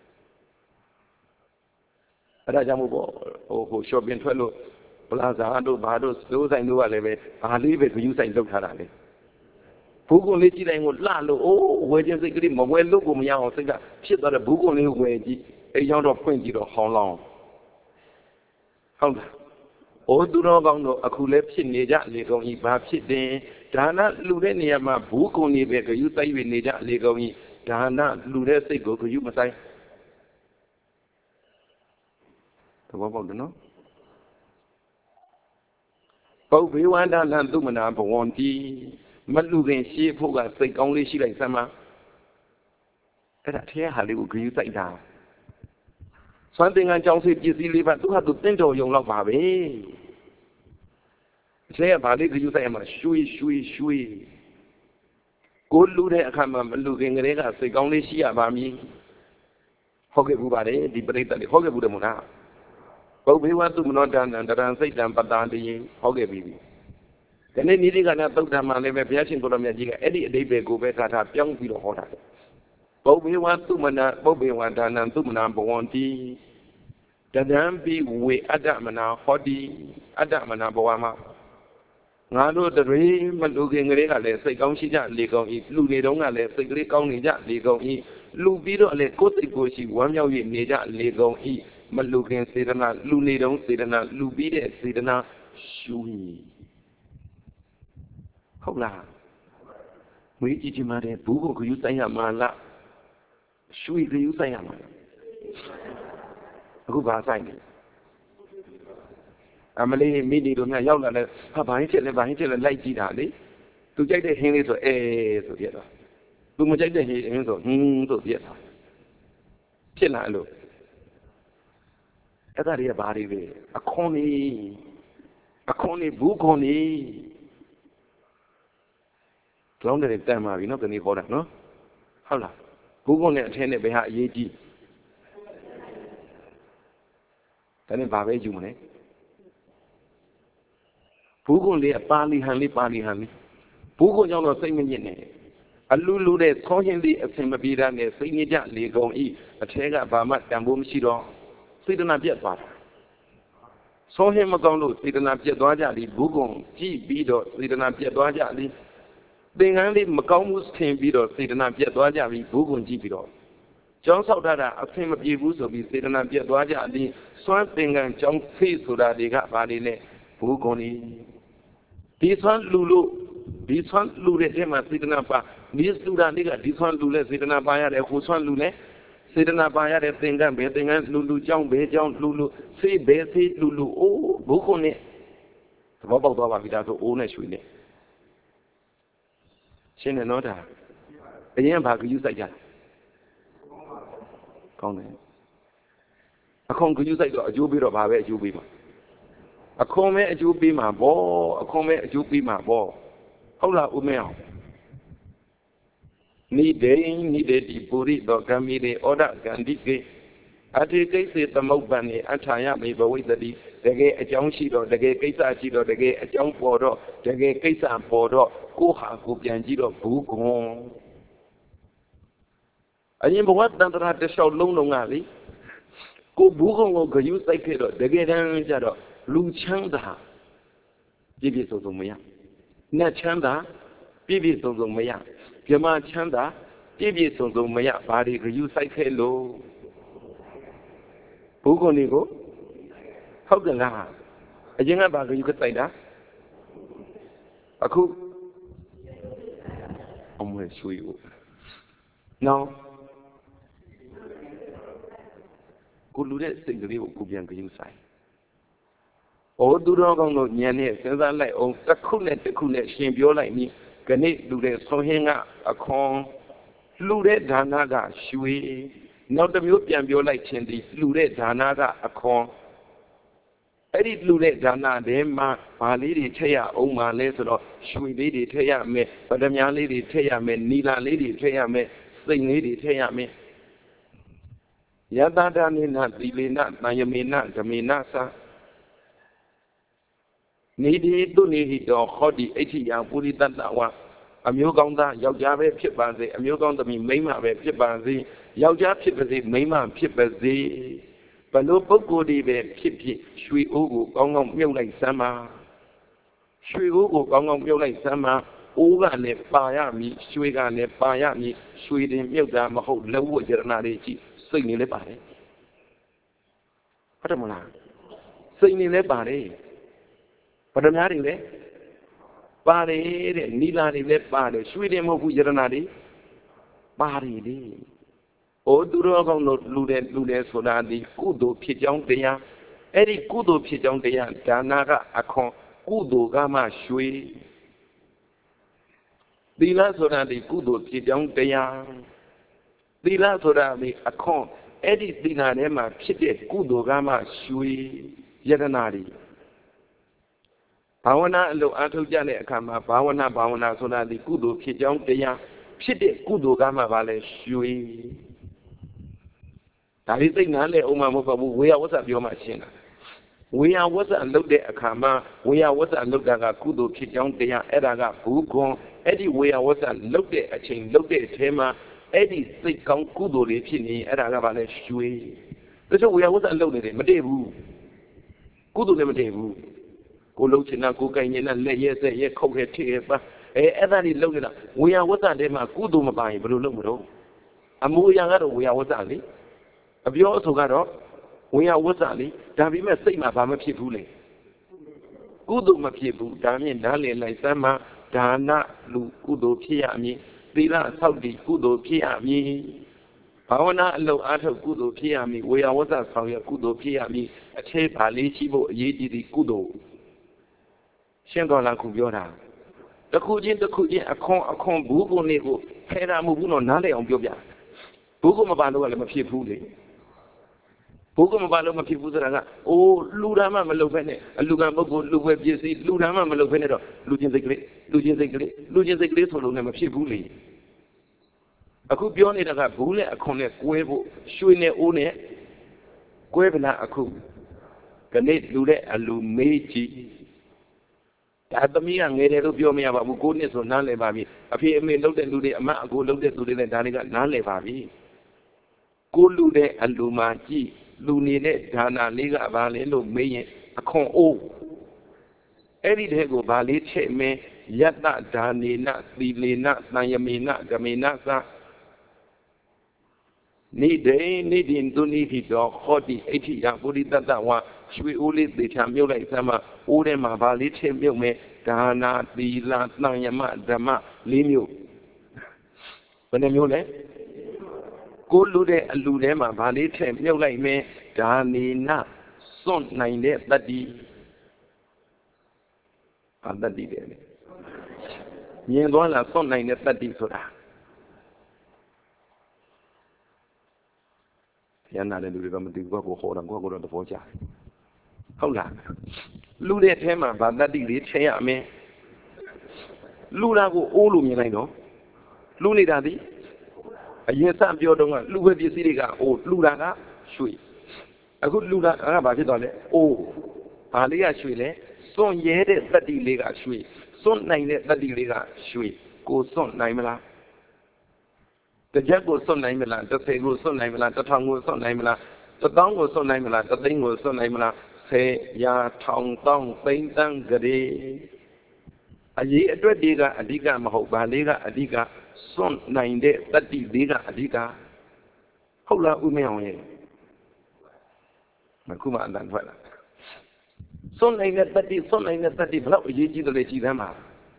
Rajamu, oh, shopping fellow, Plaza, Bados, those I know, I leave it for you, saying, look at it. Bugon le chi dai ngo la lo o we chin siat kali ma we luk ko ma ya aw siat ka phit twa de bugon le we ji ai yaung do phwint ji do hong long hout la o tu no kaung do akhu le phit ne ja le kaung yi ba phit tin dana lu de neya ma bugon ni be kayu sai wi ne ja le kaung yi dana lu de sait ko kayu ma sai thabo pauk de no Pau be wan da nan tu ma na bawon ti mất lưu gen xí phụ cả xây công lý xí lại sao mà cái đã thế hà liệu cứ dạy đào xoắn tiếng Anh trong sự chỉ xí lý bạn tu hạt tụt tên đồ dùng lọc vào bế thế bà lý cứ dạy mà shui shui shui cố lưu đấy khả mà lưu gen cái đấy là xây công lý xí à bà mi họ cái vụ bà đấy đi bà đấy tại họ cái vụ được một nào bầu bế quan tu mà nó đàn đàn xây đàn bắt đàn thì họ cái gì cái này ní đi cái nào tôi làm mà này về phía trên của làm gì cả, ấy đi đây về cô về cả tháp trong video họ thà, bầu bế quan tu mà na bầu bế quan đàn nam tu mà nam bảo quan thì, đàn nam bị quê ada mà na họ đi ada mà na bảo quan mà, ngã đôi từ đấy mình đôi khi người đấy là lệ xây công xí ra lệ công ý, lu này đóng là lệ xây cái công này ra lệ công ý, lu bí đó lệ cốt thì cô chỉ quan nhau gì này ra lệ công ý, mà lu kia xây ra na lu này đóng xây ra na lu bí đấy xây ra na shui không là mấy chị chị mà để bố của cô say à mà là suy cái say à mà cô bà say này à mà lấy mình đi đường này nhau là là bà bán chuyện là bán chuyện là lấy chi đã đấy tôi chạy để hình đi rồi ê rồi biết rồi tôi mà chạy để hình rồi hừm rồi biết rồi chuyện lại luôn cái đó là bà đi về à con đi à con đi bố con đi Long để tem mà vì nó cần đi khó đặt nó, không là, bố con này trên này bị hạ gì gì, cái này bà về dùng này, bố con này ba li hành li ba li hành li, bố con nhau nó xây mình gì này, anh lu lu để khó hiện đi xem mà bị ra này xây như vậy li công y, thế cả bà mặt làm bom xí đó, xây được làm việc bà, so hiện mà công lu xây được làm việc đó ra đi bố con chỉ bị đó xây được làm việc đó ra đi thing only Macamus came below, said an abject Dwaja, Bugun Gibiro. John Saudada, a film of Yibus of said an abject Dwaja, the swan thing and John face so that they got Badine, Bugoni. This one Lulu, this one Lule, Emma, Sidanapa, this Luda, this one Lule, Sidanabaya, who's one Lule, Sidanabaya, the thing and betting and Lulu, John Bay, John Lulu, say Bessie, Lulu, oh, Bukone. The Baba Baba without the owners with it. Shin and Nota. A young bag use like that. Come a con could use like a jubi of our jubi. A come a jubi my ball, a come a jubi my ball. Hola, Umel. Need day, needed the booty, dog, gammy, order, gandhi. I take a say the Mobani, and China may be with the gay a young sheet or the gay Kesa sheet or the gay a young border, the gay Kesa and border, go have Gupianjiro, Bugon. I remember what done at the show long alley. Go Bugon or use like it, the gay Anjado, Lu Chanda. Bibi Sozumia. Na Chanda, Bibi Sozumia. Yama Chanda, Bibi Sozumia, body use like hello. Bugonigo? How the la? A young about you could say that? A cook? I'm going to show you. No. Good look at the little Gubian inside. Oh, do not go no near since I like oh, the coolnet, the coolnet, shame you like me. Can it do that so hang up a con? Lude Danaga, shui. Not the European Violet Chendi, Lude Danaga, a con. Edit Lude Dana, the Emma, my lady Taya, oh my lesser, sweet lady Taya me, but the young lady Taya me, Nila lady Taya me, sing lady Taya me. Yadada Nina, Dilina, Nayamina, Gaminasa. Needy do need it or Hodi, eighty young Puri Danawa. A Mugonda, Yajabe Pipazi, a Mugonda, Mima, Pipazi, Yaja Pipazi, Mima, Pipazi. But no Bogodi, Pipi, Shui Ugu, Gong on Mulay Sama. Shui Ugu, Gong on Mulay Sama, Uga ne Bayami, Shuiga ne Bayami, Shui de Milda, Maho, Low Janari, singing the body. What am I? Singing the body. But I'm not in there. Body, Nilani left body, Sweden of Janari. Body. O Durogo no Luden Ludes for that the Kudo Pijong Dea, Eddie Kudo Pijong Dea, Danaga Akon, Kudo Gama Shui. The last of the Kudo Pijong Dea. The last of the Akon, Eddie Dinanema Pite Kudo Gama Shui Yadanari. Bawana lo Anto Jane Kama, Bawana Bawana so that the Kudo Pijong Dea, Pite Kudo Gama Vale Shui. I think Nale Omamoka, we are what's up your machine. We are what's a look at a kama, we are what's a look at a kudo kijong dea, Edaga Bugon, Eddie, we are what's a look at a chain, look at Tema, Eddie sick on kudo lipini, Edagavale Shui. That's what we are what's a look at him, Madevu. Kudo Lemadevu. Go look in a cocaine and lay yes, a year coke tear, but Edani look at we are what's a dema kudo mabai, but look. A Muyanga, we are what's a A few also got up. We are what's Ali. Davi must say my Bama people. Kudo my people, Dami, Dali, like Sama, Dana, Lu, Kudo, Piami, Dila, Saudi, Kudo, Piami. Pawana, low out of Kudo, Piami, we are what's us, Kudo, Piami, a tape, Ali, Chibo, Yedi, Kudo. Shangola Kubiora. The Kujin, the Kujin, a con, a con, Bugo, Nego, Hera Mubuno, Nale on Bobia. Bugo Mabano, and my people. Pugum my people that oh, Ludama Malovene, a Lugambo, Luweb, Ludama Malovenedo, Lujan the Great, Lujan the Great, Lujan the Great, or Luna Pibuli. A coup beyond it a bule, a connect, Quevo, Shuine Une, Quevena a coup. Canet Lule, a Lumeji. At the me and made a biomi about goodness or Nale Babi. Appear me looked at Lude, a ma go looked at Lude and Daniga, Nale Babi. Go Lude and Lumaji. Lunine, Dana, Liga, Valley, no me, a con o. Any day go valley, check me, Yatta Danina, Lilina, Nayamina, Gamina Sa Nide, Nidin Duniti dog, Hoti, eighty Yabudi Tatawa, Shui Uli, the Tamula Sama, Udema, Balit, Milme, Dana, Dila, Nayama, Dama, Limu. When a mule? Go Lude, Ludema, Balit, Milme, me, Danina, Son Nine, that the other did. Yengola, Son Nine, that the Soda. Yana and the Goko hold and go on the Voja. Hold on. Lude Tema, but that did it, me. Lula go all me, I know. Luni daddy. A yes, I'm your dog. Luga di Siriga, oh, Lula, shui. A good Lula, about it, oh, Alia Shuile, son yet that the lega shui, son nine that the lega shui, go son Naimela. The jack was son Naimela, the say was son Naimela, the tongue was son Naimela, the tongue was son Naimela, the thing was son Naimela, say, ya tongue, tongue, thing, tongue, gade. A year to diga, a diga, Mahoba, lega, a diga, son nine day, that the diga, a diga. Hola, Umeon. Makuma and Danvella. Son nine that the son nine that the block, ye to let you them out.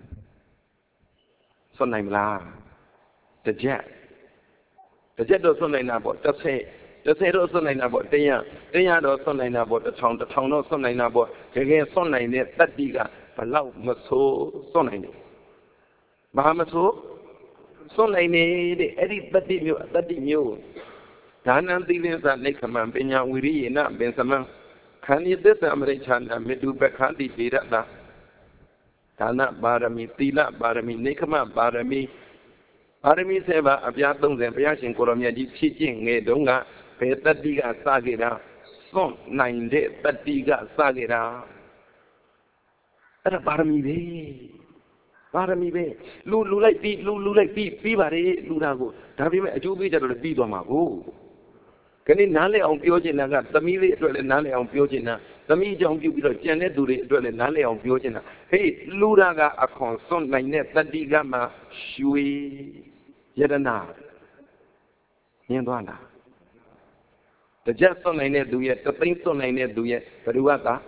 Son nine la. The jet. The jet does son nine about, just say, just say those son nine about, they are, they are those son nine about the town, the town of son nine about, again son nine that diga. Allow Maso Sonine. Bahamaso Sonine, the edit that did you, that did you. Dana dealings that make a man, Benya, Wiri, and not Bensaman. Can you this American and Medu Bakandi did that? Dana Barami, Tila, Barami, Nekama, Barami. Barami Seva, Abiaton, and Piachin Colomia, teaching a donga, Petadiga Sagida, Son nine day, Tadiga Sagida. Ada barami be, barami be. Lu lu like be, lu lu like be, be bare lu na go. Tapi me acu be jadu le be do ma go. Kani nale ang pioje na ga, tami le itu le nale ang pioje na. Tami jang piu piu le jane tu le itu le nale ang pioje na. Hey, lu na ga akon son nai ne tadi ga ma shui yadana. Yang tu anda. Terjadi son nai ne duye, terting son nai ne duye. Kedua ta.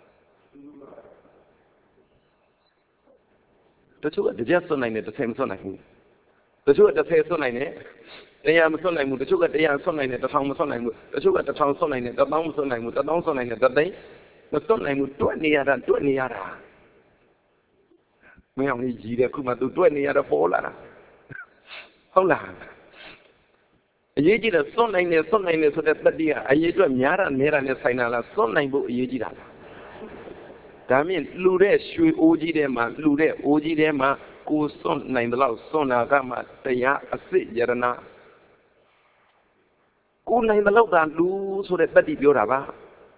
The two at the jet son line at the same son like me. The two at the same son line, they am son like the two at the young son line at the town son line, the two at the town son line at the down son line with the down son line at the day, the son line with twenty yada, twenty yada. We only G the Kuma to twenty yada four lana. Hold on. A year the son line, the son line is so that the dear, a year to a Yara and Mera and Sinala, son line book Yejida. That means Lude, Shui Oji Dema, Lude, Oji Dema, who son nine the loud son Agama, Taya, a sit Yarana. Who nine the loud and lose so that Betty Bioraba.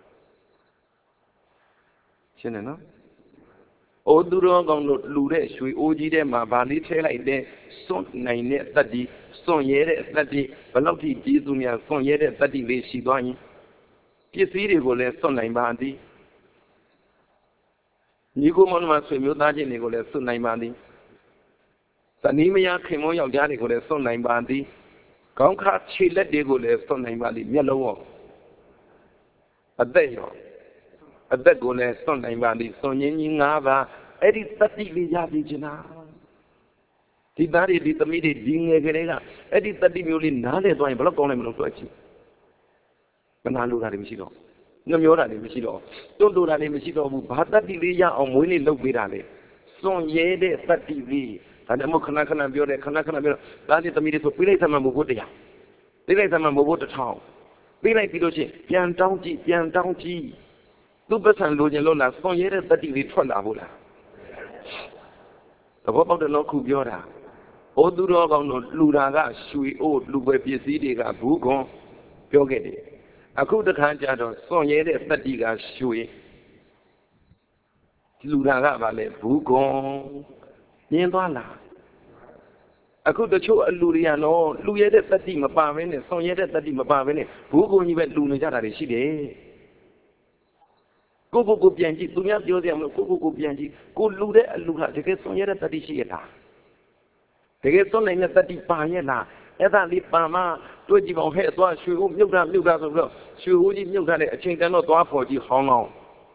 Chenana? O Duro gone Lude, Shui Oji Dema, Bali Taylor, there, son nine net that the son yet that the Baloti Jizumia, son yet that the way she going. You see, it will let son nine bandi. Nico Monmas with Mutaji Nicolas, son nine bandi. Sanimia came on your daddy with a son nine bandi. Conca she let the go less son nine bandi, yellow. A day, a day go less son nine bandi, son yin ava, Eddie thirty Vijana. Did not eat the media ding again, Eddie thirty million, none to block on him to achieve. When I look at him, she don't. No, you're not in Michido. Don't do that in Michido, but that Villa on winning look virale. Son ye de thirty V. And the Mokanakana Biore, Kanakana, that is the media to play some Mogodia. They let them move to town. They like Pidochi, Pian Downji, Pian Downji. Two percent Luna, son ye de thirty V. Tronda. The what about the local Biora? O Duro Luna, Shui, old Lube Piesidiga, Bugon, Biogedi. I could the Kanjado, son ye de Fatiga Shui Luna Vale, Bugon, Niembala. I could the Cho Luriano, Luye de Fatima Pavene, son ye de Fatima Pavene, Bugon even Luna Jara, she day. ကိုကိုကိုပြန်ကြည့်သူများပြောစရာမလိုကိုကိုကိုပြန်ကြည့်ကိုလူတဲ့အလူဟာတကယ်စွန့်ရတဲ့တတိရှိရလားတကယ်စွန့်နိုင်တဲ့တတိပါရဲ့လားအဲ့ဒါလေးပါမတွေ့ကြည့်ပါဦးဟဲ့သွားရွှေဦးမြုပ်တာမြုပ်တာဆိုတော့ရွှေဦးကြီးမြုပ်ထားတဲ့အချိန်တန်တော့သွားဖော်ကြည့်ဟောင်းလောင်း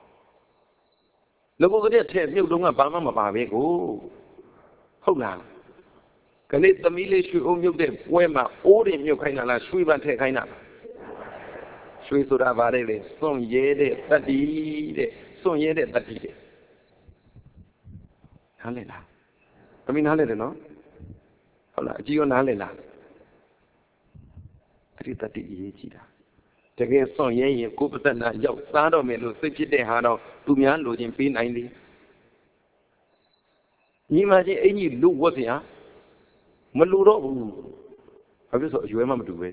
လောကကတဲ့ထဲမြုပ်တော့ကဘာမှမပါပဲကိုဟုတ်လားခဏသမီးလေးရွှေဦးမြုပ်တဲ့ပွဲမှာအိုးတွေမြုပ်ခိုင်းတာလားရွှေပန်းထည့်ခိုင်းတာရွှေဆိုတာဗါတဲ့လေစွန့်ရဲတဲ့တတိတဲ့စွန့်ရဲတဲ့တတိတဲ့နားလည်လားသမီးနားလည်တယ်နော်ဟုတ်လားအကြီးရောနားလည်လားအဲ့ဒီတတိအရေးကြီးတာတကယ်စွန့်ရဲရင်ကိုယ်ပသက်နာရောက်စားတော့မယ်လို့စိတ်ဖြစ်တဲ့ဟာတော့သူများလိုချင်ပေးနိုင်လေညီမချင်းအင်ကြီးလူဝတ်စရာမလူတော့ဘူးဘာဖြစ်ဆိုအရွယ်မှမတူပဲ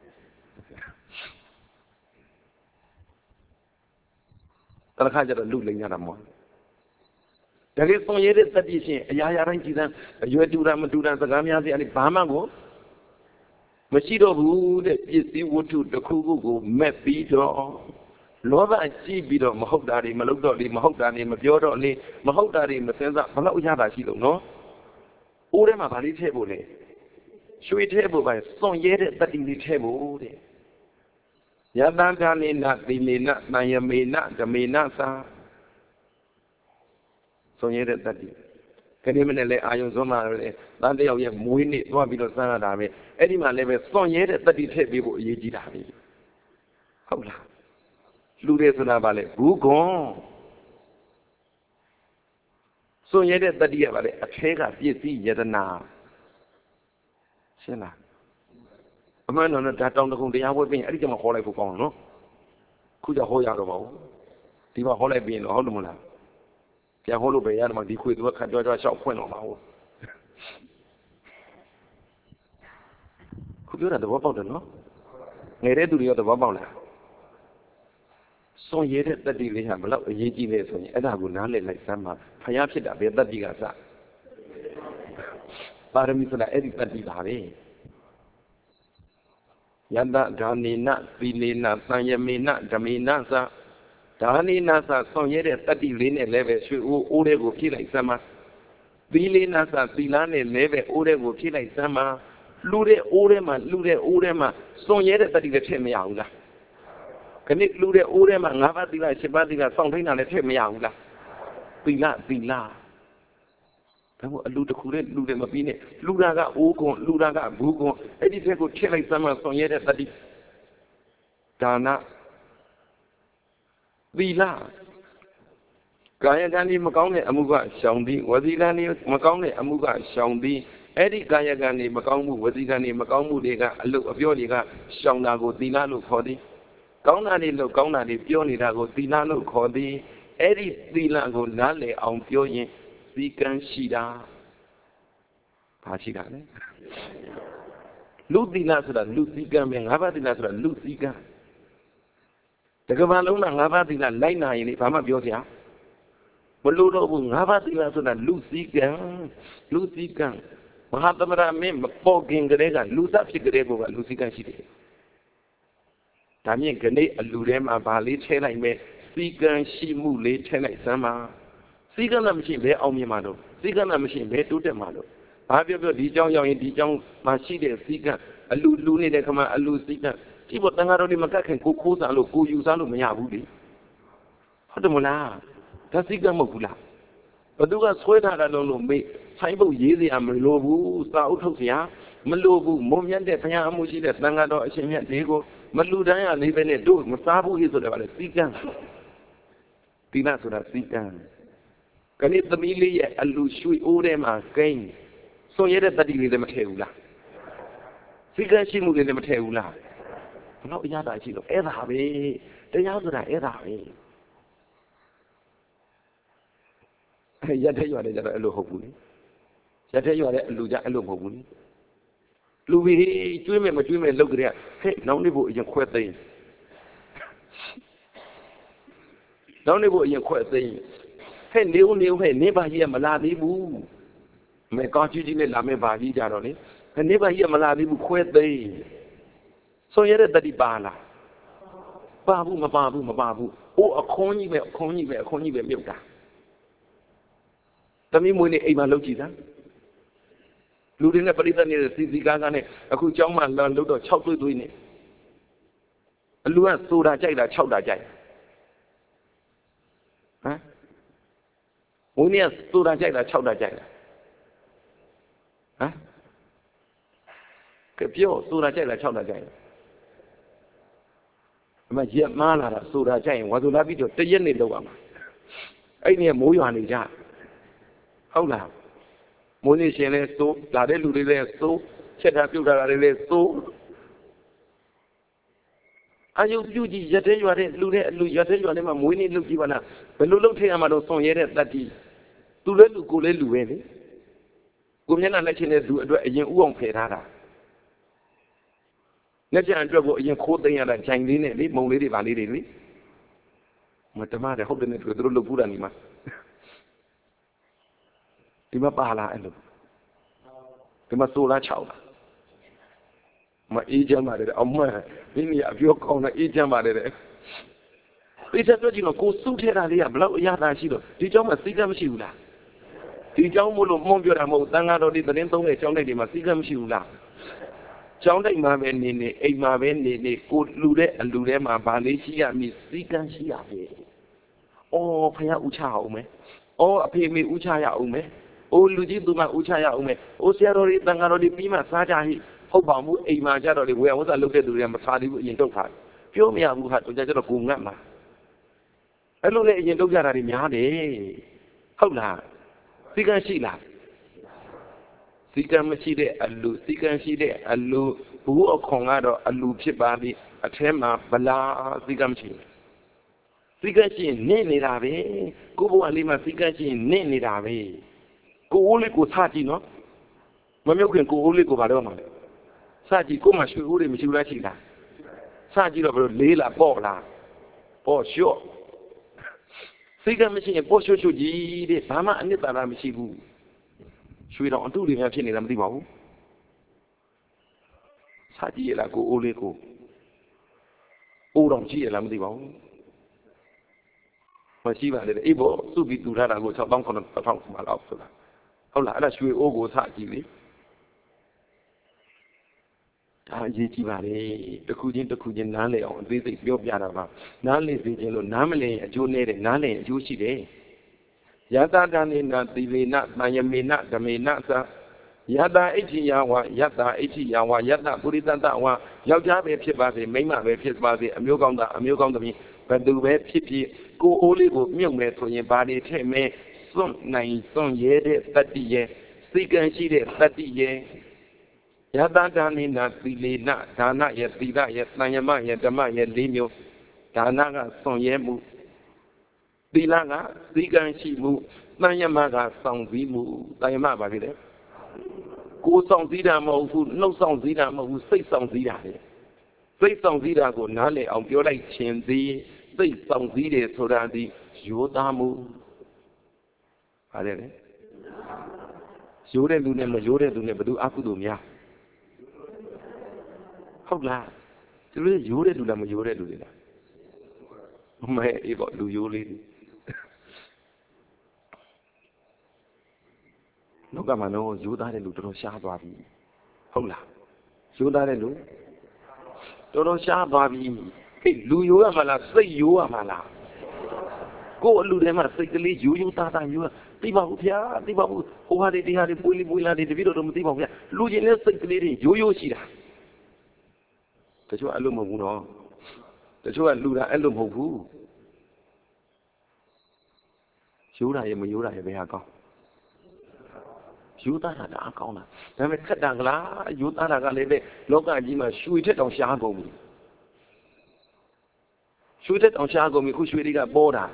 တခါကျတော့လူလိမ့်ရတာမဟုတ်တကယ်စွန့်ရဲတဲ့တတိရှင်အရာရာတိုင်းကြည်စမ်းအရွယ်တူတာမတူတာစကားများစီအဲ့ဒီဘာမှကိုမရှိတော့ဘူးတဲ့ပစ္စည်းဝတ္ထုတစ်ခုခုကိုမက်ပြီးတော့လောဘကြည့်ပြီးတော့မဟုတ်တာတွေမလုပ်တော့လေမဟုတ်တာတွေမပြောတော့လေမဟုတ်တာတွေမစင်စားဘလောက်ရတာရှိလို့နော်အိုးထဲမှာဗာလေးထည့်ဖို့လေရွှေထည့်ဖို့ပဲစွန့်ရဲတဲ့တတိလေးထည့်ဖို့တဲ့ယတံကာနေနသီလေနတန်ယမေနဓမေနသာစွန့်ရဲတဲ့တတိခဏမနဲ့လဲအာယုံစွမ်းမှာလေတန်တယောက်ရဲ့မွေးနေ့သွားပြီးတော့စမ်းရတာပဲအဲ့ဒီမှာလည်းပဲစွန့်ရဲတဲ့တတိထည့်ပေးဖို့အရေးကြီးတာပဲဟုတ်လားလူတွေဆိုတာဗာလေဘူးကွန်စွန့်ရဲတဲ့တတိရဗာလေအထဲကပြည့်စည်ယတနာရှင်းလားအမှန်တော့ဒါတောင်တကုံတရားပွဲပြင်အဲ့ဒီကျမှခေါ်လိုက်ဖို့ကောင်းတယ်နော်ခုကျဟောရတော့ပါဘူးဒီမှာဟောလိုက်ပြင်တော့ဟုတ်လို့မလားပြန်ဟောလို့ပဲရတယ်မှာဒီခွေသူကခတ်ကြွကြွရှောက်ဖွင့်တော့မှာဟုတ်ခုပြောတာသဘောပေါက်တယ်နော်ငယ်တဲ့သူတွေရောသဘောပေါက်လားစွန့်ရဲတဲ့တတိလေးဟာဘလောက်အရေးကြီးလဲဆိုရင်အဲ့ဒါကိုနားလည်လိုက်စမ်းပါဖယားဖြစ်တာဘယ်တတိကစပါရမီဆိုတာအဲ့ဒီတတိပါပဲယတဒါနေနသီလေနသံယမေနဓမေနသဒါနေနသစွန့်ရဲတဲ့တတိလေးနဲ့လည်းပဲရွှေအိုးအိုးတွေကိုဖြည့်လိုက်စမ်းပါသီလေနသသီလားနဲ့လည်းပဲအိုးတွေကိုဖြည့်လိုက်စမ်းပါလူတဲ့အိုးထဲမှာလူတဲ့အိုးထဲမှာစွန့်ရဲတဲ့တတိလည်းထည့်မရဘူးလားခဏလူတဲ့အိုးထဲမှာငါးပါးသီလရှစ်ပါးသီလစောင့်ထိန်တာလည်းထည့်မရဘူးလားသီလသီလဒါမို့အလူတစ်ခုနဲ့လူတယ်မပြီးနဲ့လူတာကအိုးကွန်လူတာကဘူးကွန်အဲ့ဒီချက်ကိုထည့်လိုက်စမ်းမှစွန့်ရဲတဲ့တတိဒါနသီလကာယကံဒီမကောင်းတဲ့အမှုကရှောင်သည်ဝစီကံဒီမကောင်းတဲ့အမှုကရှောင်သည်အဲ့ဒီကာယကံဒီမကောင်းမှုဝစီကံဒီမကောင်းမှုတွေကအလုအပြောတွေကရှောင်တာကိုသီလလို့ခေါ်သည်ကောင်းတာတွေလို့ကောင်းတာတွေပြောနေတာကိုသီလလို့ခေါ်သည်အဲ့ဒီသီလကိုနားလည်အောင်ပြောရင်စည်းကမ်းရှိတာဘာရှိတာလဲလူသီလဆိုတာလူစည်းကမ်းပဲငါးပါးသီလဆိုတာလူစည်းကမ်းတကဘာလုံးကငါးပါးသီလလိုက်နာရင်လေဘာမှပြောစရာမလို့တော့ဘူးငါးပါးသီလဆိုတာလူစည်းကမ်းလူစည်းကမ်းမဟာသမရမင်းမပေါ်ခင်ကလေးကလူသဖြစ်ကလေးကလူစည်းကမ်းရှိတယ်ဒါမြင့်ကနေအလူထဲမှာဗာလေးထဲလိုက်မယ်စီကံရှိမှုလေးထဲလိုက်စမ်းပါစီကံလည်းမရှိဘဲအောင်မြင်မှာတော့စီကံလည်းမရှိဘဲတိုးတက်မှာတော့ဘာပြောပြောဒီเจ้าရောက်ရင်ဒီเจ้าမှာရှိတဲ့စီကံအလူလူနေတဲ့ခမအလူစီကံဒီပေါ်တန်ဃာတော်တွေမကတ်ခင်ကိုခိုးစားလို့ကိုယူစားလို့မရဘူးလေဟုတ်တယ်မလားဒါစီကံမဟုတ်ဘူးလားဘသူကဆွဲထားတာလုံးလို့မေးဆိုင်ပုတ်ရေးစရာမလိုဘူးစာအုပ်ထုတ်စရာမလိုဘူးမုံမြတ်တဲ့ဘုရားအမှုရှိတဲ့တန်ဃာတော်အရှင်မြတ်တွေကိုမလူတန်းရလေးပဲနဲ့တို့မစားဘူးဟိဆိုတာကလည်းစီကံသီလဆိုတာစီကံခဏသမီးလေးရဲ့အလူရွှေအိုးထဲမှာကိန်းစွန့်ရတဲ့တတိလေးလည်းမထည့်ဘူးလားစီကံရှိမှုလေးလည်းမထည့်ဘူးလားဘယ်တော့အရသာရှိလို့အဲ့ဒါပဲတရားဆိုတာအဲ့ဒါပဲရက်ထဲရွာတယ်ကြတော့အဲ့လိုဟုတ်ဘူးလေရက်ထဲရွာတဲ့အလူကြအဲ့လိုမဟုတ်ဘူးလေလူပြီးကျွေးမယ်မကျွေးမယ်လုပ်ကြတဲ့ဟဲ့နောက်နေ့ဖို့အရင်ခွဲသိမ်းနောက်နေ့ဖို့အရင်ခွဲသိမ်းဟဲ့နေဦးနေဦးဟဲ့နေပါကြီးကမလာသေးဘူးမဲကောင်းကြီးကြီးနဲ့လာမဲ့ပါကြီးကြတော့လေဟဲ့နေပါကြီးကမလာသေးဘူးခွဲသိမ်းစွန့်ရတဲ့တတိပါလားပါဘူးမပါဘူးမပါဘူး Oh, a corny, a corny, a corny, a milka. The me when a malogida. Looting a Parita near the city garden, a good young man learned to chocolate doing it. A Lua soda jay, a chowda jay. Huh? Only a soda jay, a chowda jay. Huh? Pure soda jay, a chowda jay. My jet mala, soda jay, was to love you to yen in the one. I near Moyani. How now? Money share so, la de lure so, set up you that so. Are you beauty yet? You are lure, you are you are never winning Lukivana. But look here, Amado son yet that is. To let you go, let you win. Gumena National do a young Ferrara. Nature and trouble in quoting and Chinese and leave Molly Valley. Matamada hoping it with Rulu Buranima. Imabala and the Masula Chow. My agent mother, a man, many of your corner agent mother. They said, you know, go suit here, blow Yada Shido. Did you see them shula? Did you move your amount, Dangado, the Denton, a John Lady, Masigam shula? John Lady, my men in a my men, they could lure and lure my Balesia, Miss Sigan Shia. Oh, Paya Ucha, me. Oh, pay me Uchaya, me. Oh, Lujiduma Uchaya ume. Oh, Sierra Dangaro di Pima Sajahi. Hobamu, a major, where was I looked at the Yamasadi in Doha. Pure me, who had to judge a Gungama. I don't let you look at him, Yade. How now? Sigan Shila. Sigan Machide, Alu, Sigan Shide, Alu, who or Kongado, Alu Chibadi, a Tema, Bala, Sigamchi. Sigachi, Nene Rave, Kubo Alima Sigachi, Nene Rave. Go only go Sati, no? Mamma can go only go Badoma. Sati, come and shoot him, Shurachina. Sati of Lila Bola. For sure. Figure machine, Posho G, Sama and Nita Ramishibu. Should we not do the machine in Amdibo? Sati la go only go. Old G. Lamdibo. But she was able to be to that and go to Bangkok and found from my outfit. How large we all go Sati. Ah, Jitibare, the Kujin to Kujin Nale on this Yopiana. Nale Vigil, Namale, a Junere, Nale, Jushi Day. Yada Danina, the Nat, Miami Nat, the Menata. Yada Echi Yawa, Yada Echi Yawa, Yada Buddha, Yajabe Pibati, Mema Pibati, Amugonda, Amugonda me, but the web Pipi, go only with Milme to your body, take me, some nine, some year, thirty years, six and she did thirty years. Yada Danina, the Nat, Dana, yet, Vida, yet, Nayama, yet, Dama, yet, Limio, Danaga, son Yemu. Dilanga, six and she moved, Nayamaga, son Vimu, Nayama, by there. Go song Zida Mo, no song Zida Mo, say song Zida. Say song Zida go Nale, on your like Chenzi, say song Zida so that the Yodamu. Are there? Yore do never, Yore do never do Akudumia. How glad? Yore do them, Yore do that. My ego do you lady? No Gamano, you died in Lutro Shababi. Hola. You died in Lu Toro Shababi. Hey, Lu, you are Mala, say you are Mala. Go Ludema, say the lead, you, you thought you are Tibapia, Tibabu, who had it, he had a bully, bully, and the video of Tibapia. Lujan, say the lady, you, you see that. The Joe Alumo, the Joe Luda Alumo. Should I am a Yura, I have got. Yuta had a corner. Then we cut down la, Yuta Galebe, Loga Jima, shoot it on Shago. Shoot it on Shago, me, who should got border.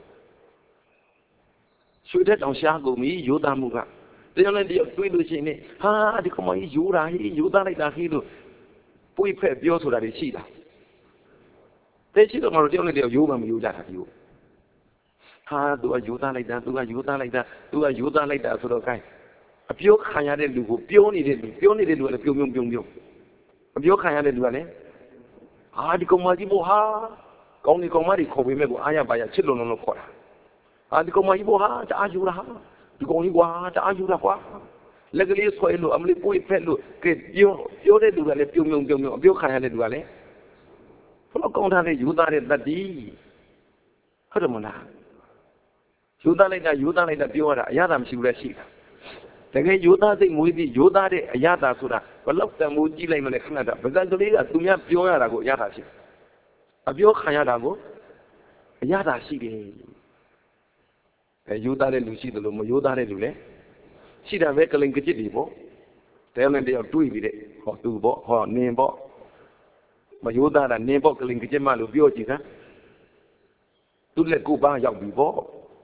Shoot it on Shago, me, Yuta Muga. The only day of Twilucine, ha, the common Yura, Yuta like that, he do. We prep your to that is They see the only day of Yuga, you that you. Ha, do a Yuta like that, do a Yuta like that, do a Yuta like that, sort of guy. A pure Kaya de Lugo, Pioni did, Pioni did a Pium Pium. A pure Kaya de Luane. Ah, the Comadibo ha. ကောင်းဒီကောင်မတွေခေါ်ပေးမဲ့ကိုအားရပါရချစ်လုံးလုံးလို့ခေါ်တာဟာဒီကောင်မကြီးဘောဟာတအားယူတာဟာဒီကောင်ကြီးကွာတအားယူတာကွာလက်ကလေးဆွဲလို့အမလေးပွေဖက်လို့ကဲပြောပြောတဲ့လူကလည်းပြုံပြုံပြုံပြုံအပြောခံရတဲ့လူကလည်းဘလို့ကောင်းထားတဲ့ယူသားတဲ့တတ်တီဟုတ်တယ်မလားယူသားလိုက်တာယူသားလိုက်တာပြောရတာအရသာမရှိဘူးလဲရှိတာတကယ်ယူသားစိတ်မွေးပြီးယူသားတဲ့အရသာဆိုတာဘလို့တန်မိုးကြည့်လိုက်မလဲခဏတာဗဇန်ကလေးကသူများပြောရတာကိုအရသာရှိအပြောခံရတာကိုအရသာရှိတယ်အဲယူသားတဲ့လူရှိတယ်လို့မယူသားတဲ့လူလည်းရှိတာပဲကလိန်ကကြစ်တွေပေါ့တယောက်နဲ့တယောက်တွေးပြီးတဲ့ဟောသူပေါ့ဟောနင်ပေါ့မယူသားတာနင်ပေါ့ကလိန်ကကြစ်မလို့ပြောကြည့်စမ်းသူလက်ကိုပါရောက်ပြီပေါ့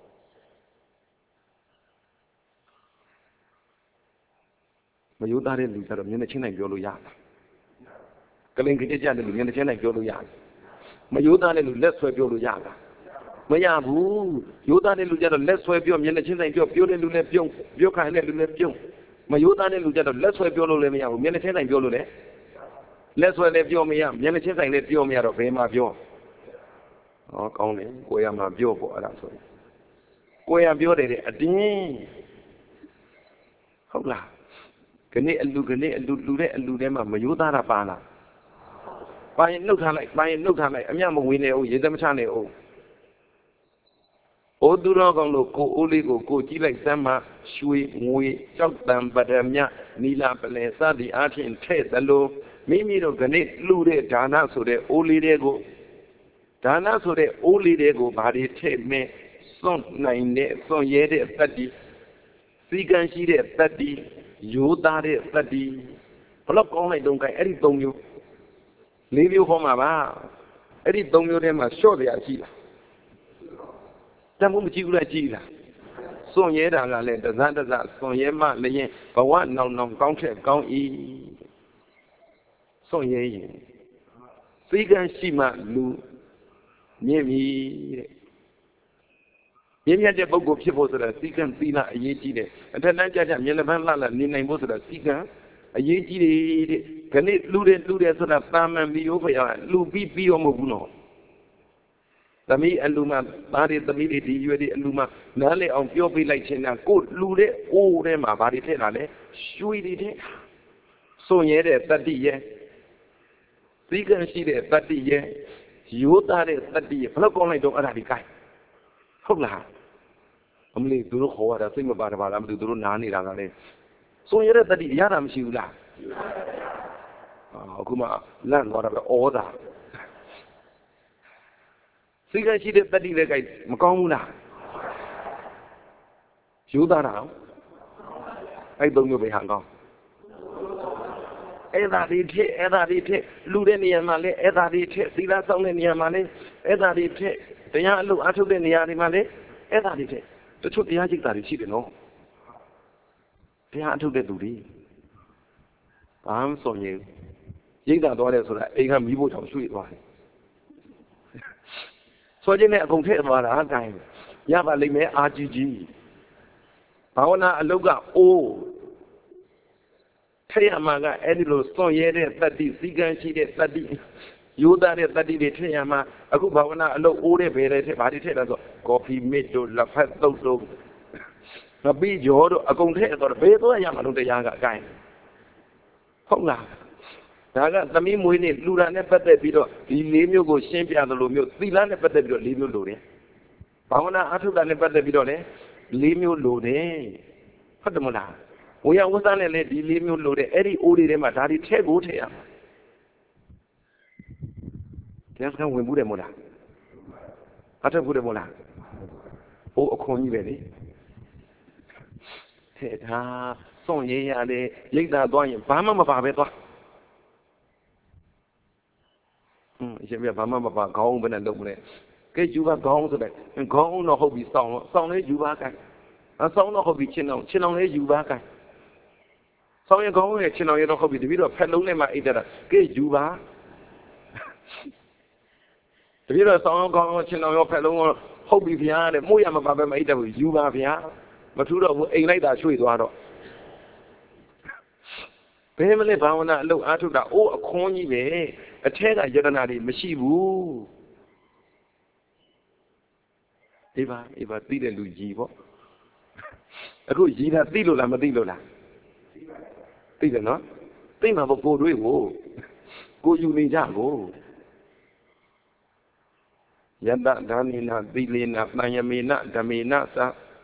မယူသားတဲ့လူကျတော့မျက်နှာချင်းနိုင်ပြောလို့ရတယ်ကလိန်ကကြစ်ကြတဲ့လူမျက်နှာချင်းနိုင်ပြောလို့ရတယ်မယူသားတဲ့လူလက်ဆွဲပြောလို့ရတာမရဘူးယူသားတဲ့လူကျတော့လက်ဆွဲပြောမျက်နှာချင်းဆိုင်ပြောပြောတဲ့လူလည်းပြုံးပြောခိုင်းတဲ့လူလည်းပြုံးမယူသားတဲ့လူကျတော့လက်ဆွဲပြောလို့လည်းမရဘူးမျက်နှာချင်းဆိုင်ပြောလို့လည်းလက်ဆွဲလည်းပြောမရမျက်နှာချင်းဆိုင်လည်းပြောမရတော့ဘယ်မှာပြောဟောကောင်းတယ်ကိုယ်ရမှာပြောပေါ့အဲ့ဒါဆိုရင်ကိုယ်ရပြောတယ်တဲ့အတင်းဟုတ်လားခဏအလူခဏအလူလူတဲ့အလူထဲမှာမယူသားတာပါလားပါရင်နှုတ်ထားလိုက်ပါရင်နှုတ်ထားလိုက်အမြမဝင်နေအောင်ရေသမချနေအောင်အိုသူတော်ကောင်းတို့ကိုအိုးလေးကိုကိုကြည့်လိုက်စမ်းမရွှေငွေကြောက်တံပဒမြနီလာပလင်စသည်အားဖြင့်ထဲ့သလိုမိမိတို့ခဏလှူတဲ့ဒါနဆိုတဲ့အိုးလေးတွေကိုဒါနဆိုတဲ့အိုးလေးတွေကိုဘာတွေထည့်မဲ့စွန့်နိုင်တဲ့စွန့်ရဲတဲ့တတ္တိစီကံရှိတဲ့တတ္တိရိုးသားတဲ့တတ္တိဘလို့ကောင်းလိုက်တုံးကိုင်းအဲ့ဒီသုံးမျိုးလေးမျိုးဟောမှာပါအဲ့ဒီသုံးမျိုးထဲမှာရှော့ရရှိလားတမ်းမကြည့်ဘူးလားကြည့်လားစွန့်ရဲတာကလည်းတစတစစွန့်ရဲမှလည်းဘဝနောင်နောင်ကောင်းထက်ကောင်း၏စွန့်ရဲရင်စီကံရှိမှလူမြင့်ပြီတဲ့မြင့်မြတ်တဲ့ပုဂ္ဂိုလ်ဖြစ်ဖို့ဆိုတာစီကံသီလအရေးကြီးတယ်အထက်တန်းကြကြမျက်နှာပန်းလှလှနေနိုင်ဖို့ဆိုတာစီကံအရေးကြီးတယ်တဲ့ခဏလူတဲ့လူတဲ့ဆိုတာတာမန်ပြီးရောဖျားလူပြီးပြီးရောမဟုတ်ဘူးနော်သမီးအလူမသားတွေသမီးတွေဒီရွယ်တွေအလူမနားလေအောင်ပြောပြလိုက်ခြင်းကကိုလူတဲ့အိုးထဲမှာဘာတွေထည့်တာလဲရွှေတွေတဲ့စွန့်ရဲတဲ့တတ္တိရဲ့သီကံရှိတဲ့တတ္တိရဲ့ရိုးသားတဲ့တတ္တိရဲ့ဘယ်လောက်ကောင်းလိုက်တော့အဲ့ဒါဒီကိုင်းဟုတ်လားအမလေးသူတို့ခေါ်ရတာစိတ်မပါတပါလားမသိသူတို့နားနေတာကလည်းစွန့်ရဲတဲ့တတ္တိရတာမရှိဘူးလားအခုမှလန့်သွားတာပဲဩတာစိတ်ကရှိတဲ့တတိလည်းကြိုက်မကောင်းဘူးလားယူသားတာအဲ့သုံးမျိုးပဲဟာကောင်းအဲ့ဒါဒီထက်အဲ့ဒါဒီထက်လူတဲ့နေရာမှာလည်းအဲ့ဒါဒီထက်သီလဆောင်တဲ့နေရာမှာလည်းအဲ့ဒါဒီထက်တရားအလုပ်အထုတ်တဲ့နေရာတွေမှာလည်းအဲ့ဒါဒီထက်တချို့တရားကျိတ်တာတွေရှိတယ်နော်တရားအထုတ်တဲ့သူတွေဘာမှမဆုံးရင်ရိတ်တာသွားတယ်ဆိုတာအိမ်ကမီးဖို့ကြောင့်ရွှေ့သွားတယ်ဆိုခြင်းနဲ့အကုန်ထည့်သွားတာအတိုင်းရပါလိမ့်မယ်အာကြီးကြီးဘာဝနာအလုတ်ကအိုးထည့်ရမှာကအဲ့ဒီလိုစွန့်ရဲတဲ့တတ္တိစီကံရှိတဲ့တတ္တိရိုးသားတဲ့တတ္တိတွေထည့်ရမှာအခုဘာဝနာအလုတ်အိုးတဲ့ဘယ်လဲထည့်ဘာတွေထည့်လဲဆိုကော်ဖီမစ်တို့လက်ဖက်သုတ်တို့ငပိကျော်တို့အကုန်ထည့်တော့ဘယ်တော့ရမှာလို့တရားကအတိုင်းဟုတ်လားဒါကသမီးမွေးနေ့လူတာနဲ့ပတ်သက်ပြီးတော့ဒီလေးမျိုးကိုရှင်းပြသလိုမျိုးသီလနဲ့ပတ်သက်ပြီးတော့လေးမျိုးလိုတယ်။ဘာဝနာအထုတာနဲ့ပတ်သက်ပြီးတော့လည်းလေးမျိုးလိုတယ်။ဟုတ်တယ်မလား။ဝေယဝသနဲ့လည်းဒီလေးမျိုးလိုတယ်။အဲ့ဒီအိုးလေးထဲမှာဒါဒီထည့်ကိုထည့်ရမှာ။တရားစကားဝင်ဘူးတယ်မို့လား။အထက်ဘူးတယ်မို့လား။အိုးအခွန်ကြီးပဲလေ။ထည့်ထားစွန့်ရရလေရိတ်တာသွားရင်ဘာမှမပါပဲသွားอืมအရှင်ပြဘာမှမပါခေါင်းဘယ်နဲ့လုံးမလဲကဲယူပါခေါင်းဆိုတဲ့ခေါင်းတော့ဟုတ်ပြီစောင်းတော့စောင်းလေးယူပါကိုင်အစောင်းတော့ဟုတ်ပြီချင်းအောင်ချင်းအောင်လေးယူပါကိုင်စောင်းရခေါင်းရဲ့ချင်းအောင်ရတော့ဟုတ်ပြီတပည့်တော့ဖက်လုံးနဲ့မှအိတ်တာကဲယူပါတပည့်တော့စောင်းခေါင်းချင်းအောင်ရောဖက်လုံးရောဟုတ်ပြီဗျာတဲ့မို့ရမပါပဲမအိတ်တယ်ဘူးယူပါဗျာမထူးတော့ဘူးအိမ်လိုက်တာရွှေ့သွားတော့ဘယ်မလဲဘာဝနာအလုပ်အားထုတ်တာအိုးအခွန်ကြီးပဲအထက်ကယတနာတွေမရှိဘူးအေးပါအေးပါသိတဲ့လူကြီးပေါ့အခုကြီးတာသိလို့လားမသိလို့လားသိတယ်နော်သိမှာပေါ့ကိုတွေးကိုကိုယူနေကြကိုယတဒါနိနာသီလေနာပဉ္ယမေနဓမေနသ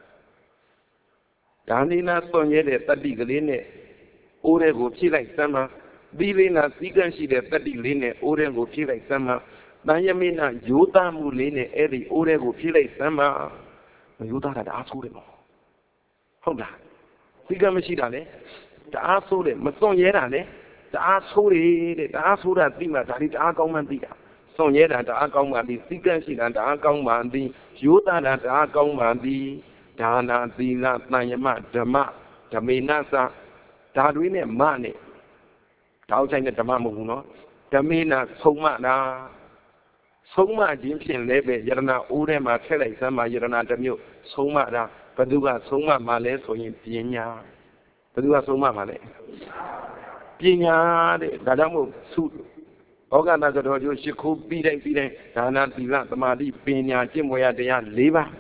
ဒါနိနာစွန့်ရဲတဲ့တတ္တိကလေးနဲ့အိုးတဲ့ကိုဖြည့်လိုက်စမ်းပါသီလေနာသီးကန့်ရှိတဲ့တတ္တိလေးနဲ့အိုးတဲ့ကိုဖြည့်လိုက်စမ်းပါပဉ္ယမေနယောသားမှုလေးနဲ့အဲ့ဒီအိုးတဲ့ကိုဖြည့်လိုက်စမ်းပါမယောသားတာတအားဆိုးတယ်နော်ဟုတ်လားသီးကန့်မရှိတာလေတအားဆိုးတယ်မစွန့်ရဲတာလေတအားဆိုးတယ်တဲ့တအားဆိုးတာသိမှဒါလေးတအားကောင်းမှန်းသိတာစွန့်ရဲတာတအားကောင်းမှန်းသိသီးကန့်ရှိတာတအားကောင်းမှန်းသိယောသားတာတအားကောင်းမှန်းသိဒါနာသီလသံယမဓမ္မဓမေနသဓာတွေနဲ့မနဲ့တောက်ဆိုင်တဲ့ဓမ္မမဟုတ်ဘူးနော်ဓမေနဆုံးမတာဆုံးမခြင်းဖြင့်လည်းပဲယရဏအိုးထဲမှာထည့်လိုက်စမ်းပါယရဏတစ်မျိုးဆုံးမတာဘယ်သူကဆုံးမမှာလဲဆိုရင်ပညာဘယ်သူကဆုံးမမှာလဲပညာတဲ့ဒါကြောင့်မို့သုဩဃနာကတော်ကျိုးရှ िख ိုးပြီးတိုင်းပြီးတိုင်းဒါနသီလသမာဓိပညာကျင့်ဝတ်ရတရား၄ပါး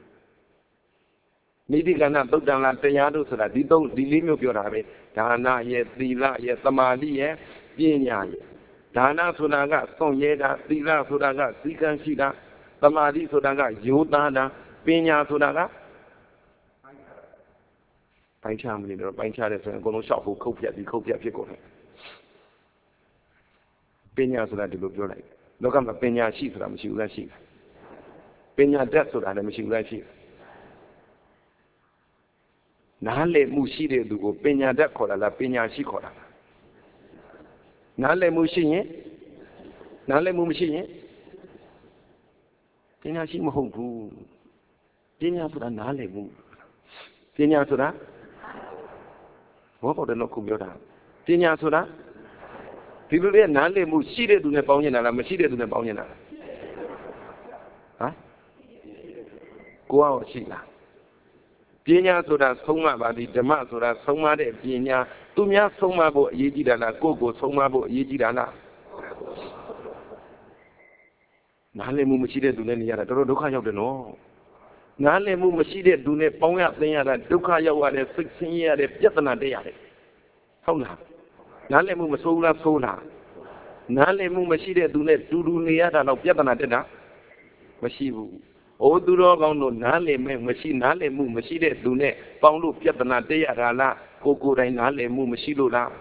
နိတိကဏသုတ်တံလာတရားတို့ဆိုတာဒီသုံးဒီလေးမျိုးပြောတာပဲဒါနရဲ့သီလရဲ့သမာဓိရဲ့ပညာရဲ့ဒါနဆိုတာကစွန့်ရဲတာသီလဆိုတာကစည်းကမ်းရှိတာသမာဓိဆိုတာကယောသားတာပညာဆိုတာကပိုင်းခြားမနေတော့ပိုင်းခြားတယ်ဆိုရင်အကုန်လုံးရှောက်ဖို့ခုတ်ပြက်ပြီးခုတ်ပြက်ဖြစ်ကုန်တယ်ပညာဆိုတာဒီလိုပြောလိုက်လောကမှာပညာရှိဆိုတာမရှိဘူးလားရှိပညာတတ်ဆိုတာလည်းမရှိဘူးလားရှိနားလည်မှုရှိတဲ့သူကိုပညာတတ်ခေါ်တာလားပညာရှိခေါ်တာလားနားလည်မှုရှိရင်နားလည်မှုမရှိရင်ပညာရှိမဟုတ်ဘူးပညာဆိုတာနားလည်မှုပညာဆိုတာဘောပေါ်တယ်လို့ခုပြောတာပညာဆိုတာဒီလိုလေးနားလည်မှုရှိတဲ့သူနဲ့ပေါင်းနေတာလားမရှိတဲ့သူနဲ့ပေါင်းနေတာလားဟမ်ကိုယ်ရောရှိလားပညာဆိုတာဆုံးမပါသည်ဓမ္မဆိုတာဆုံးမတဲ့ပညာသူများဆုံးမဖို့အရေးကြီးတာလားကိုယ့်ကိုဆုံးမဖို့အရေးကြီးတာလားနားလည်မှုမရှိတဲ့သူနဲ့နေရတာတော်တော်ဒုက္ခရောက်တယ်နော်နားလည်မှုမရှိတဲ့သူနဲ့ပေါင်းရသိရတာဒုက္ခရောက်ရတယ်စိတ်ဆင်းရဲရတယ်ပြဿနာတက်ရတယ်ဟုတ်လားနားလည်မှုမဆိုးလားဆိုးလားနားလည်မှုမရှိတဲ့သူနဲ့တူတူနေရတာတော့ပြဿနာတက်တာမရှိဘူး။အိုးသူတော်ကောင်းတို့နားလည်မဲ့မရှိနားလည်မှုမရှိတဲ့သူနဲ့ပေါင်းလို့ပြဿနာတက်ရတာလားကိုကိုယ်တိုင်နားလည်မှုမရှိလို့လား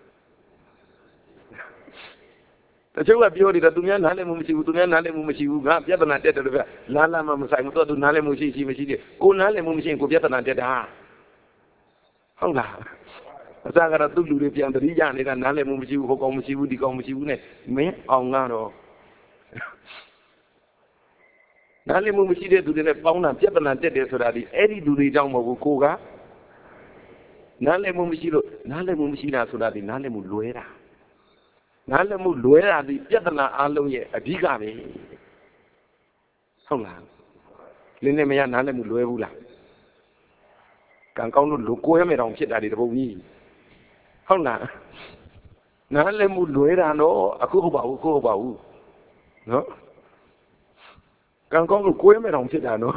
တချို့ကပြောတယ်သူများနားလည်မှုမရှိဘူးသူများနားလည်မှုမရှိဘူးငါပြဿနာတက်တယ်လို့ပြောလာလာမှမဆိုင်ဘူးတော့သူနားလည်မှုရှိရှိမရှိတယ်ကိုနားလည်မှုမရှိရင်ကိုပြဿနာတက်တာဟုတ်လားအစားကတော့သူ့လူတွေပြန်တတိယနေတာနားလည်မှုမရှိဘူးဟိုကောင်မရှိဘူးဒီကောင်မရှိဘူးနဲ့မင်းအောင်ကတော့နားလည်မှုမရှိတဲ့သူတွေနဲ့ပေါင်းတာပြဿနာတက်တယ်ဆိုတာဒီအဲ့ဒီလူတွေကြောင့်မဟုတ်ဘူးကိုကနားလည်မှုမရှိလို့နားလည်မှုမရှိတာဆိုတာဒီနားလည်မှုလွဲတာနားလည်မှုလွဲတာဒီပြဿနာအလုံးရဲ့အဓိကပဲဟုတ်လားလင်းနေမရနားလည်မှုလွဲဘူးလားကံကောင်းလို့လူကိုရမယ်တောင်ဖြစ်တာဒီတပုတ်ကြီးဟုတ်လားနားလည်မှုလွဲတာတော့အခုဟုတ်ပါဘူးအခုဟုတ်ပါဘူးနော်ကံကောင်းလို့ကိုရမယ်တောင်ဖြစ်တာနော်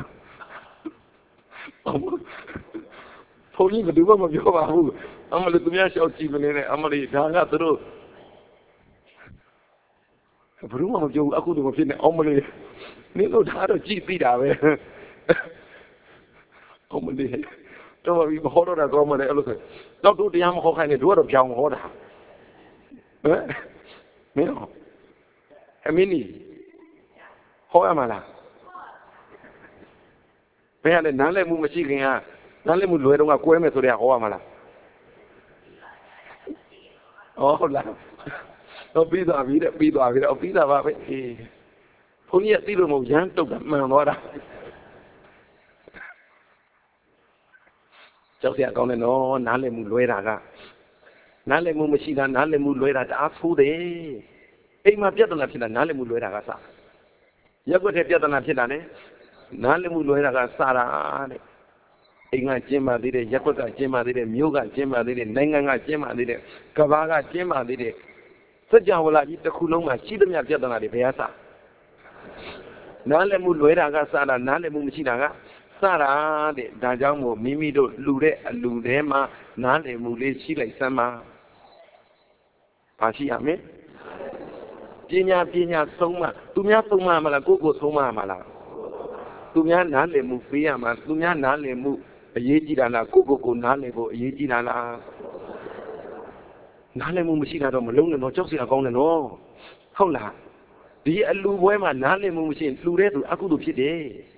ဘုန်းကြီးဘယ်သူမှမပြောပါဘူးအမလေးသူများရှောက်ကြည့်မနေနဲ့အမလေးဒါကသူတို့ဘယ်သူမှမပြောဘူးအခုတော့မဖြစ်နဲ့အမလေးနင်တို့ဒါတော့ကြည့်သိတာပဲအမလေးတော့ဒီဟောတော့တာကောင်းမလဲအဲ့လိုဆိုတော့တို့တရားမဟောခိုင်းနေတို့ကတော့ပြောင်းဟောတာဟမ်မင်းတော့အမင်းကြီးဟောရမှာလားဘယ်ရလဲနားလည်မှုမရှိခင်ကနားလည်မှုလွယ်တော့ကကွဲမယ်ဆိုတဲ့ဟောရမှာလားဟုတ်လားတော့ပြီးသွားပြီတဲ့ပြီးသွားပြီတော့ပြီးတာပါပဲအေးဘုန်းကြီးကသိလို့မဟုတ်ရမ်းတုတ်တာမှန်သွားတာကြောက်စရာကောင်းတယ်နော်နားလည်မှုလွဲတာကနားလည်မှုမရှိတာနားလည်မှုလွဲတာတအားဆိုးတယ်အိမ်မှာပြဿနာဖြစ်တာနားလည်မှုလွဲတာကစရက်ွက်တဲ့ပြဿနာဖြစ်တာလေနားလည်မှုလွဲတာကစတာတဲ့အိမ်ကကျင်းပါသေးတယ်ရက်ွက်ကကျင်းပါသေးတယ်မြို့ကကျင်းပါသေးတယ်နိုင်ငံကကျင်းပါသေးတယ်ကမ္ဘာကကျင်းပါသေးတယ်စัจ java လာကြီးတစ်ခုလုံးမှာရှိသမျှပြဿနာတွေဘယ်ဟာစနားလည်မှုလွဲတာကစတာနားလည်မှုမရှိတာကစတာတဲ့ဒါကြောင့်မို့မိမိတို့လူတဲ့အလူထဲမှာနားလည်မှုလေးရှိလိုက်စမ်းပါဘာရှိရမလဲပညာပညာဆုံးမသူများဆုံးမမလားကိုယ့်ကိုယ်ဆုံးမမလားသူများနားလည်မှုပေးရမှာသူများနားလည်မှုအရေးကြီးတာလားကိုယ့်ကိုယ်ကိုနားလည်ဖို့အရေးကြီးတာလားနားလည်မှုမရှိတာတော့မလုံးနဲ့တော့ကြောက်စရာကောင်းတယ်နော်ဟုတ်လားဒီအလူပွဲမှာနားလည်မှုမရှိရင်လူတဲ့သူအကုသိုလ်ဖြစ်တယ်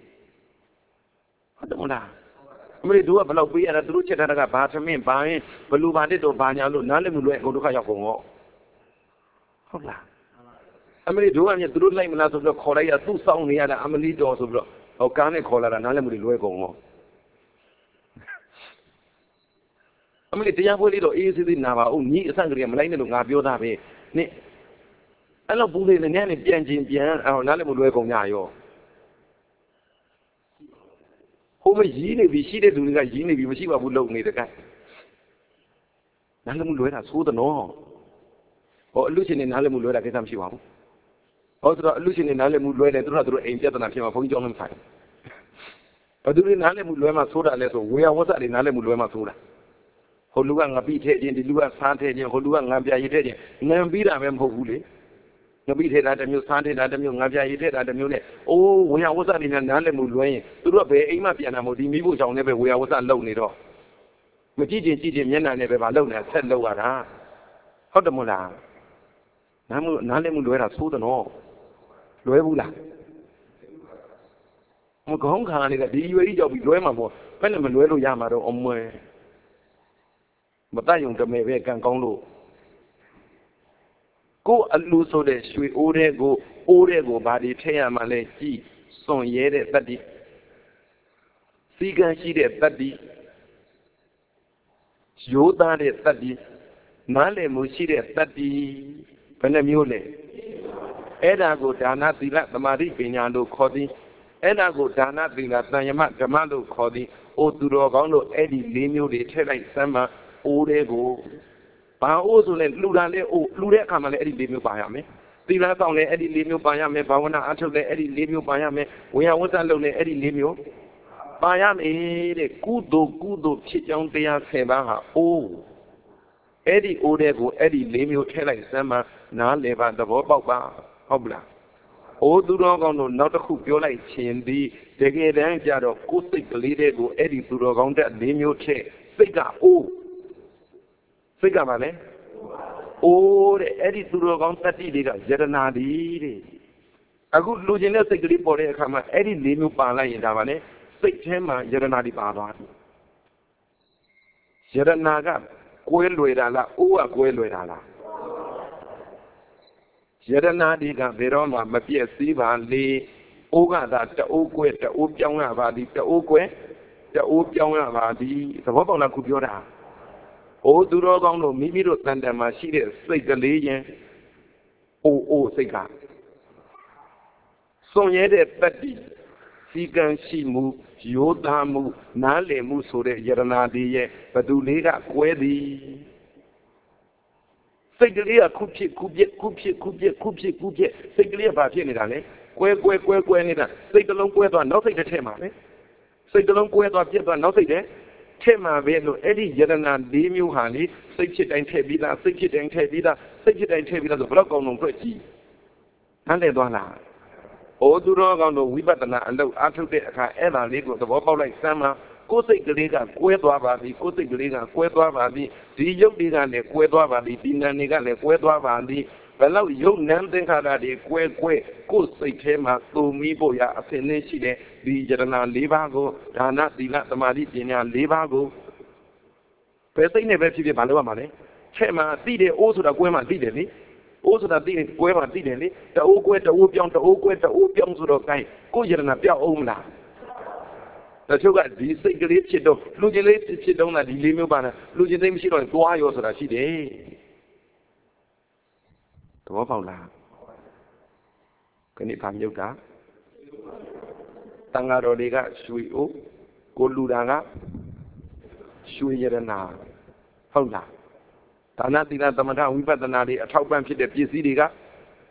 ဟုတ်တယ်မလားအမေတို့ကဘယ်လောက်ပေးရတာသူတို့ချက်ထားတာကဘာသမင်းဘာရင်ဘလူဘာတစ်တော့ဘာညာလို့နားလည်မှုလွဲအကုန်ဒုက္ခရောက်ကုန်ရောဟုတ်လားအမေတို့ကမြင်သူတို့လိုက်မလားဆိုပြီးတော့ခေါ်လိုက်ရသူ့စောင်းနေရတာအမလီတော်ဆိုပြီးတော့ဟောကားနဲ့ခေါ်လာတာနားလည်မှုတွေလွဲကုန်ရောအမေတရားပွဲလေးတော့အေးအေးဆေးဆေးနာပါဦးညီအဆန့်ကလေးမလိုက်နဲ့လို့ငါပြောတာပဲနင့်အဲ့လိုပူလေးနဲ့ညနေပြန်ချင်းပြန်အော်နားလည်မှုလွဲကုန်ကြရောဟိုမရီးနေပြီရှိတဲ့လူတွေကရီးနေပြီမရှိပါဘူးလုံနေတကယ်နားလည်မှုလွဲတာသိုးတယ်နော်ဟောအလူရှင်နေနားလည်မှုလွဲတာကိစ္စမရှိပါဘူးဟောဆိုတော့အလူရှင်နေနားလည်မှုလွဲတယ်သူတို့ကသူတို့အိမ်ပြဿနာဖြစ်မှာဘုန်းကြီးကြောင်းလည်းမဆိုင်ဘာသူတွေနားလည်မှုလွဲမှာသိုးတာလဲဆိုဝေယဝဆတွေနားလည်မှုလွဲမှာသိုးတာဟိုလူကငပိထဲခြင်းဒီလူကစားထဲခြင်းဟိုလူကငံပြရည်ထဲခြင်းငံပြီးတာပဲမဟုတ်ဘူးလေငပိထဲတာတစ်မျိုးစားထဲတာတစ်မျိုးငံပြရည်ထဲတာတစ်မျိုးနဲ့အိုးဝေယဝဆတွေနဲ့နားလည်မှုလွဲရင်သူတို့ကဘယ်အိမ်မှပြန်တာမဟုတ်ဒီမိဖို့ချောင်းနဲ့ပဲဝေယဝဆလုံနေတော့မကြည့်ချင်းကြည့်ချင်းမျက်နှာနဲ့ပဲမလုံနေဆက်လုံရတာဟုတ်တယ်မို့လားနားမှုနားလည်မှုလွဲတာသိုးတယ်နော်လွဲဘူးလားမကောင်းခါနေတာဒီရွယ်ကြီးကြောက်ပြီးလွဲမှာပေါ့ဘယ်နဲ့မလွဲလို့ရမှာတော့အမွဲမတတ်ယုံတမဲပဲကံကောင်းလို့ကိုအလူဆိုတဲ့ရွှေအိုးတဲ့ကိုအိုးတဲ့ကိုဘာဒီထည့်ရမှလဲကြည်စွန်ရဲတဲ့တတ္တိစီကံရှိတဲ့တတ္တိရိုးသားတဲ့တတ္တိနားလည်မှုရှိတဲ့တတ္တိဘယ်နှမျိုးလဲအဲ့ဒါကိုဒါနသီလသမာဓိပညာလို့ခေါ်သည်အဲ့ဒါကိုဒါနသီလသံယမဓမ္မလို့ခေါ်သည်အိုသူတော်ကောင်းတို့အဲ့ဒီလေးမျိုးတွေထည့်လိုက်စမ်းပါအိုးတဲ့ကိုဘာအိုးဆိုလဲလှူတာလဲအိုးလှူတဲ့အခါမှာလဲအဲ့ဒီလေးမျိုးပါရမယ်သီလဆောင်လဲအဲ့ဒီလေးမျိုးပါရမယ်ဘာဝနာအထုတ်လဲအဲ့ဒီလေးမျိုးပါရမယ်ဝေယဝဆလုပ်လဲအဲ့ဒီလေးမျိုးပါရမယ်တဲ့ကုသိုလ်ကုသိုလ်ဖြစ်ကြောင်းတရားဆယ်ပါးဟာအိုးအဲ့ဒီအိုးတဲ့ကိုအဲ့ဒီလေးမျိုးထည့်လိုက်စမ်းပါနားလည်ပါသဘောပေါက်ပါဟုတ်ပလားအိုးသူတော်ကောင်းတို့နောက်တစ်ခုပြောလိုက်ခြင်းဒီတကယ်တမ်းကြတော့ကိုယ်စိတ်ကလေးတဲ့ကိုအဲ့ဒီသူတော်ကောင်းတဲ့လေးမျိုးထည့်စိတ်ကအိုးစိတ်ကပါလေအိုးတဲ့အဲ့ဒီသူတော်ကောင်းတတ္တိတွေကယတနာဒီတဲ့အခုလူကျင်တဲ့စိတ်ကလေးပေါ်တဲ့အခါမှာအဲ့ဒီလေးမျိုးပါလိုက်ရင်ဒါပါလေစိတ်ထဲမှာယတနာဒီပါသွားတယ်ယတနာကကွဲလွယ်တာလားအိုးကကွဲလွယ်တာလားယတနာဒီကဘယ်တော့မှမပြည့်စည်ပါလေအိုးကသာတအိုးကွဲတအိုးပြောင်းရပါသည်တအိုးကွဲတအိုးပြောင်းရပါသည်သဘောပေါက်လားခုပြောတာအိုးသူတော်ကောင်းတို့မိမိတို့တန်တန်မှာရှိတဲ့စိတ်ကလေးရင်အိုးအိုးစိတ်ကစွန့်ရဲတဲ့တတ္တိစီကံရှိမှုရိုးသားမှုနားလည်မှုဆိုတဲ့ယတနာဒီရဲ့ဘသူလေးကကွဲသည်စိတ်ကလေးကခုဖြစ်ခုပြက်ခုဖြစ်ခုပြက်ခုဖြစ်ခုပြက်စိတ်ကလေးကဘာဖြစ်နေတာလဲကွဲကွဲကွဲကွဲနေတာစိတ်တစ်လုံးကွဲသွားနောက်စိတ်တစ်ထည့်မှာပဲစိတ်တစ်လုံးကွဲသွားပြက်သွားနောက်စိတ်တဲ့ထည့်မှာပဲလို့အဲ့ဒီယတနာ၄မျိုးဟာလေစိတ်ဖြစ်တိုင်းထည့်ပြီးသားစိတ်ဖြစ်တိုင်းထည့်ပြီးသားစိတ်ဖြစ်တိုင်းထည့်ပြီးသားဆိုဘယ်တော့ကောင်းလုံးတွေ့ကြည့်ဟန်လေသွားလားအိုးသူတော်ကောင်းတို့ဝိပဿနာအလုပ်အားထုတ်တဲ့အခါအဲ့ဒါလေးကိုသဘောပေါက်လိုက်စမ်းမှာကိုယ်စိတ်ကလေးကကွဲသွားပါပြီကိုယ်စိတ်ကလေးကကွဲသွားပါပြီဒီရုပ်တွေကလည်းကွဲသွားပါပြီဒီနာမ်တွေကလည်းကွဲသွားပါပြီဘယ်လောက်ရုပ်နံသင်္ခါရတွေကွဲကွဲကိုယ်စိတ်ထဲမှာသုံးမိဖို့ရအဖြစ်နဲ့ရှိတဲ့ဒီယတနာ၄ပါးကိုဒါနသီလသမာဓိပညာ၄ပါးကိုဘယ်စိတ်နဲ့ပဲဖြစ်ဖြစ်မလုပ်ရမှာလဲထဲမှာသိတယ်အိုးဆိုတာကွဲမှသိတယ်လေအိုးဆိုတာသိတယ်ကွဲမှသိတယ်လေတအိုးကွဲတအိုးပြောင်းတအိုးကွဲတအိုးပြောင်းဆိုတော့ကိုင်းကိုယ်ယတနာပြောက်အောင်မလားတချို့ကဒီစိတ်ကလေးဖြစ်တော့လူချင်းလေးဖြစ်တော့တာဒီလေးမျိုးပါလားလူချင်းသိမရှိတော့ရင်သွားရောဆိုတာရှိတယ်သဘောပေါက်လားခဏဖာမြုပ်တာတန်ဃာတော်တွေကရွှေအိုးကိုလူတာကရွှေရတနာဟုတ်လားဒါနသီလသမထဝိပဿနာတွေအထောက်ပံ့ဖြစ်တဲ့ပစ္စည်းတွေက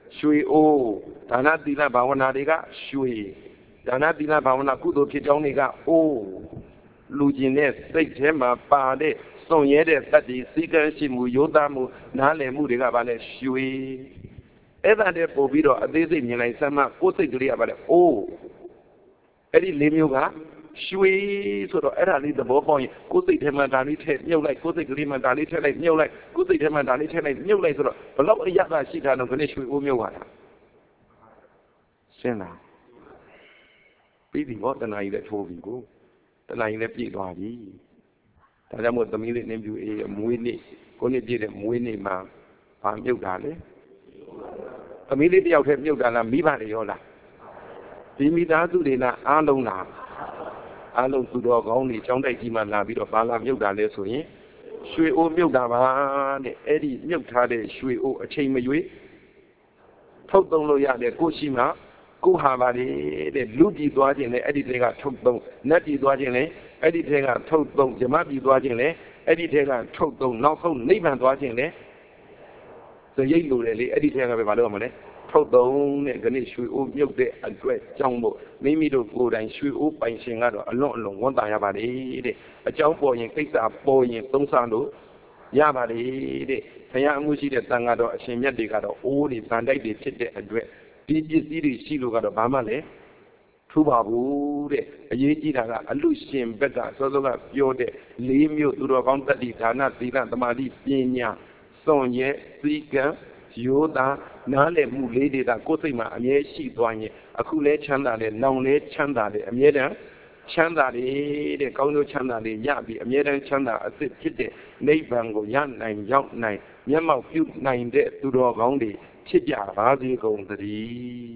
ရွှေအိုးဒါနသီလဘာဝနာတွေကရွှေဒါနသီလဘာဝနာကုသိုလ်ဖြစ်ကြောင်းတွေကအိုးလူကျင်တဲ့စိတ်ထဲမှာပါတဲ့စွန့်ရဲတဲ့တတ္တိစီကံရှိမှုယောသားမှုနားလည်မှုတွေကဘာလဲရွှေအဲ့ဒါတည်းပို့ပြီးတော့အသေးစိတ်မြင်လိုက်စမ်းမကိုယ်စိတ်ကလေးကဘာလဲအိုးအဲ့ဒီလေးမျိုးကရွှေဆိုတော့အဲ့ဒါလေးသဘောပေါက်ရင်ကိုယ်စိတ်ထဲမှာဒါလေးထည့်မြုပ်လိုက်ကိုယ်စိတ်ကလေးမှာဒါလေးထည့်လိုက်မြုပ်လိုက်ကိုယ်စိတ်ထဲမှာဒါလေးထည့်လိုက်မြုပ်လိုက်ဆိုတော့ဘလောက်အရသာရှိတာတော့ခနဲ့ရွှေအိုးမြုပ်ပါလားရှင်းလားပြီးပြီဟောတဏှာကြီးလည်းထိုးပြီကိုတဏှာကြီးလည်းပြည့်သွားပြီဒါကြောင့်မို့သမီးလေးနင်းပြူအေးမွေးနေ့ကိုနေ့ပြည့်တဲ့မွေးနေ့မှာဘာမြုပ်တာလဲသမီးလေးတယောက်တည်းမြုပ်တာလားမိဘတွေရောလားဒီမိသားစုတွေလားအားလုံးလားအားလုံးသူတော်ကောင်းတွေကျောင်းတိုက်ကြီးမှလာပြီးတော့ဘာလာမြုပ်တာလဲဆိုရင်ရွှေအိုးမြုပ်တာပါတဲ့အဲ့ဒီမြုပ်ထားတဲ့ရွှေအိုးအချိန်မရွေးထုတ်သုံးလို့ရတယ်ကိုရှိမှကိုဟာပါလေတဲ့လူပြည်သွားခြင်းလည်းအဲ့ဒီထဲကထုတ်သုံးနတ်ပြည်သွားခြင်းလည်းအဲ့ဒီထဲကထုတ်သုံးဇမပြည်သွားခြင်းလည်းအဲ့ဒီထဲကထုတ်သုံးနောက်ဆုံးနိဗ္ဗာန်သွားခြင်းလည်းစရိတ်လိုတယ်လေအဲ့ဒီထဲကပဲမလုပ်ရမလဲထုတ်သုံးတဲ့ခဏရွှေအိုးမြုပ်တဲ့အတွက်ကြောင့်မို့မိမိတို့ကိုယ်တိုင်ရွှေအိုးပိုင်ရှင်ကတော့အလွန်အလွန်ဝန်တာရပါလေတဲ့အကြောင်းပေါ်ရင်ကိစ္စပေါ်ရင်သုံးဆလို့ရပါလေတဲ့ဘုရားအမှုရှိတဲ့တန်ခါတော်အရှင်မြတ်တွေကတော့အိုးတွေဗန်တိုက်တွေဖြစ်တဲ့အတွက်ဒီပစ္စည်းတွေရှိလို့ကတော့ဘာမှလည်းထူပါဘူးတဲ့အရေးကြီးတာကအလူရှင်ဘက်ကစောစောကပြောတဲ့လေးမျိုးသူတော်ကောင်းတတ္တိဒါနသီလသမာဓိပညာစွန့်ရဲစည်းကံယောသားနားလည်မှုလေးတွေကကိုယ်စိတ်မှာအမြဲရှိသွားရင်အခုလဲချမ်းသာတယ်နောင်လဲချမ်းသာတယ်အမြဲတမ်းချမ်းသာတယ်တဲ့ကောင်းကျိုးချမ်းသာတယ်ရပြီးအမြဲတမ်းချမ်းသာအစစ်ဖြစ်တဲ့နိဗ္ဗာန်ကိုရနိုင်ရောက်နိုင်မျက်မှောက်ပြုနိုင်တဲ့သူတော်ကောင်းတွေဖြစ်ကြပါစေကုန်သတည်း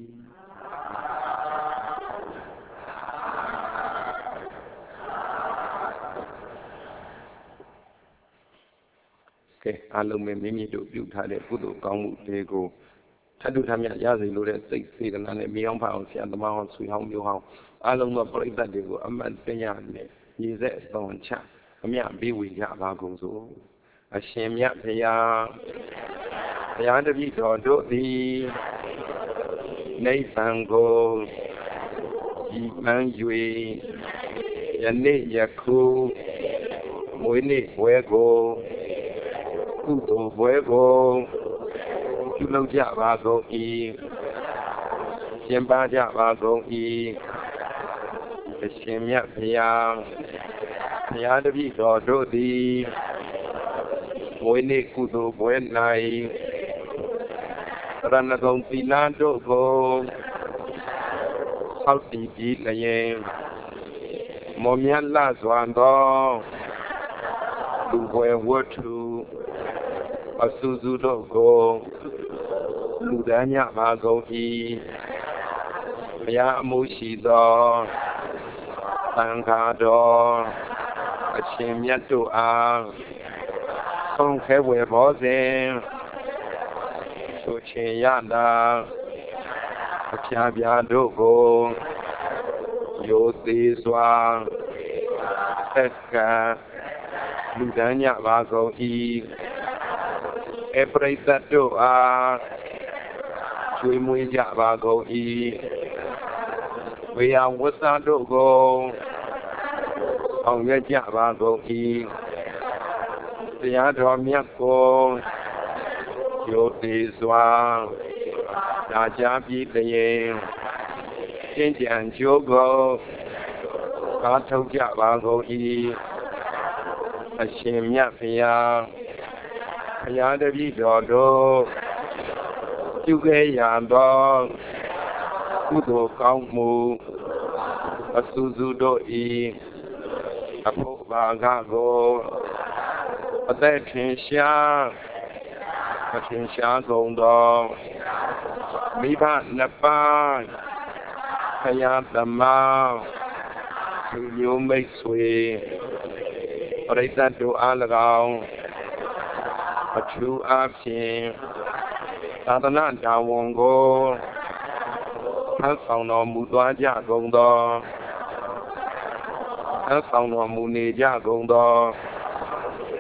ကဲအလုံးမဲ့မိမိတို့ပြုထားတဲ့ကုသိုလ်ကောင်းမှုတွေကိုထပ်တူထပ်မြတ်ရစေလို့တဲ့စိတ်စေတနာနဲ့မြေအောင်ဖအောင်ဆရာသမားအောင်ဆွေဟောင်းမျိုးဟောင်းအလုံးသောပရိသတ်တွေကိုအမှတ်တရနဲ့ညီဆက်အစွန်ချအမြဘေးဝေကြပါကုန်စို့အရှင်မြတ်ဘုရားဘုရားတပည့်တော်တို့သည်နိဗ္ဗာန်ကိုဤမှန်၍ယနေ့ယခုမွေးနေ့ဘွယ်ကိုကုသိုလ်ဘွယ်ကိုပြုလုပ်ကြပါကုန်၏ကျင့်ပါကြပါကုန်၏အရှင်မြတ်ဘုရားဘုရားတပည့်တော်တို့သည်မွေးနေ့ကုသိုလ်ဘွယ်၌ရဏဂုံသီလတို့ကိုဟောက်တည်ပြီးလျင်မောမြတ်လှစွာသောလူဘွယ်ဝတ္ထုအဆူဆူတို့ကိုလူဒန်းညပါကုန်၏ဘုရားအမှုရှိသောသံဃာတော်အရှင်မြတ်တို့အားဆုံးခဲဝယ်ဘောစဉ်ဆိုချင်ရတာအဖျားပြားတို့ကိုယိုသေးစွာသက်ကလူဒန်းညပါကုန်၏အပရိသတ်တို့အားကျွေးမွေးကြပါကုန်၏ဝေယဝတ္တတို့ကိုအောင်ရကြပါကုန်၏တရားတော်မြတ်ကိုယိုသေးစွာနာကြားပြီးလျင်ကျင့်ကြံကြိုးကိုကားထုတ်ကြပါကုန်၏အရှင်မြတ်ဘုရားဘုရားတပည့်တော်တို့ပြုခဲ့ရသောကုသိုလ်ကောင်းမှုအဆူဆူတို့၏အဖို့ဘာကကိုအသက်ထင်ရှားမထင်ရှားကုန်သောမိဘနှစ်ပါးဘုရားသမားသူမျိုးမိတ်ဆွေပရိသတ်တို့အား၎င်းအထူးအားဖြင့်သာသနာတာဝန်ကိုထမ်းဆောင်တော်မူသွားကြကုန်သောထမ်းဆောင်တော်မူနေကြကုန်သော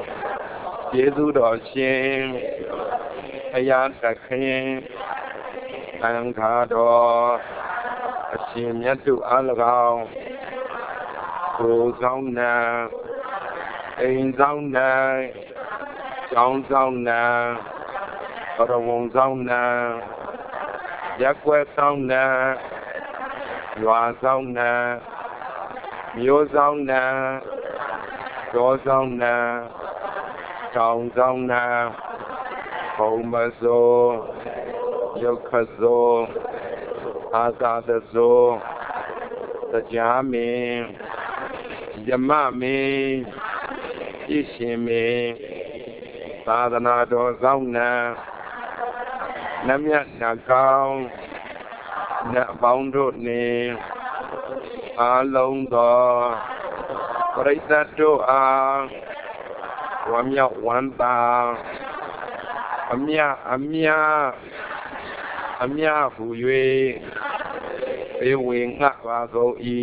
ယေရှုတော်ရှင်ဘုရားသခင်တန်ခါတော်အရှင်မြတ်တို့အား၎င်းကိုယ်ဆောင်နံအိမ်ဆောင်နံကျောင်းဆောင်နံဘရဝုံဆောင်နံရက်ွယ်ဆောင်နံရွာဆောင်နံမြို့ဆောင်နံတော်ဆောင်နံတောင်ဆောင်နံဘုံမစိုးယုတ်ခစိုးအာသာတစိုးတရားမင်းယမမင်းပြည့်ရှင်မင်းသာသနာတော်ဆောင်နံနတ်မြတ်နာကောင်းနတ်ပေါင်းတို့နှင့်အားလုံးသောပရိသတ်တို့အားဝမ်းမြောက်ဝမ်းသာအမြအမြအမြဟူ၍ဘေးဝင်ငှပါကုန်၏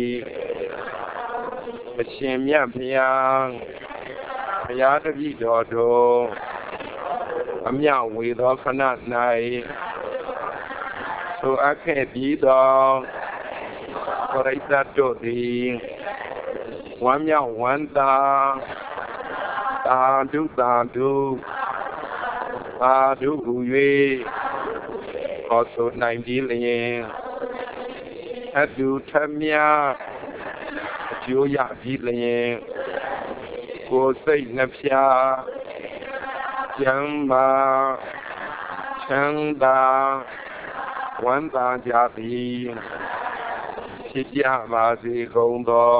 အရှင်မြတ်ဘုရားဘုရားတပည့်တော်တို့အမြဝေသောခဏ၌ဆိုအပ်ခဲ့ပြီးသောပရိသတ်တို့သည်ဝမ်းမြောက်ဝမ်းသာသာဓုသာဓုသာဓုဟူ၍ဟောဆိုနိုင်ပြီးလျင်အတူထမြအကျိုးရပြီးလျင်ကိုယ်စိတ်နှဖျားကျမ်းမာချမ်းသာဝမ်းသာကြသည်ဖြစ်ကြပါစေကုန်သော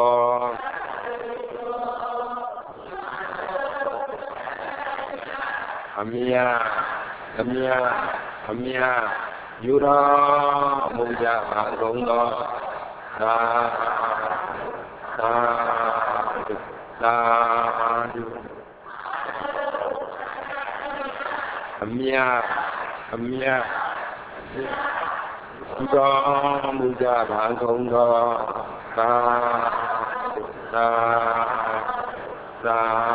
အမြအမြအမြယူတော်မူကြပါကုန်သောသာသာသာအမြအမြယူတော်မူကြပါကုန်သောသာသာသာ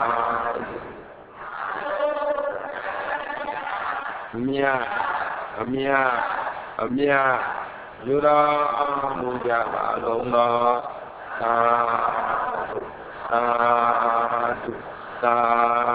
အမြအမြအမြယူတော်မူကြပါကုန်သောသာသာသာ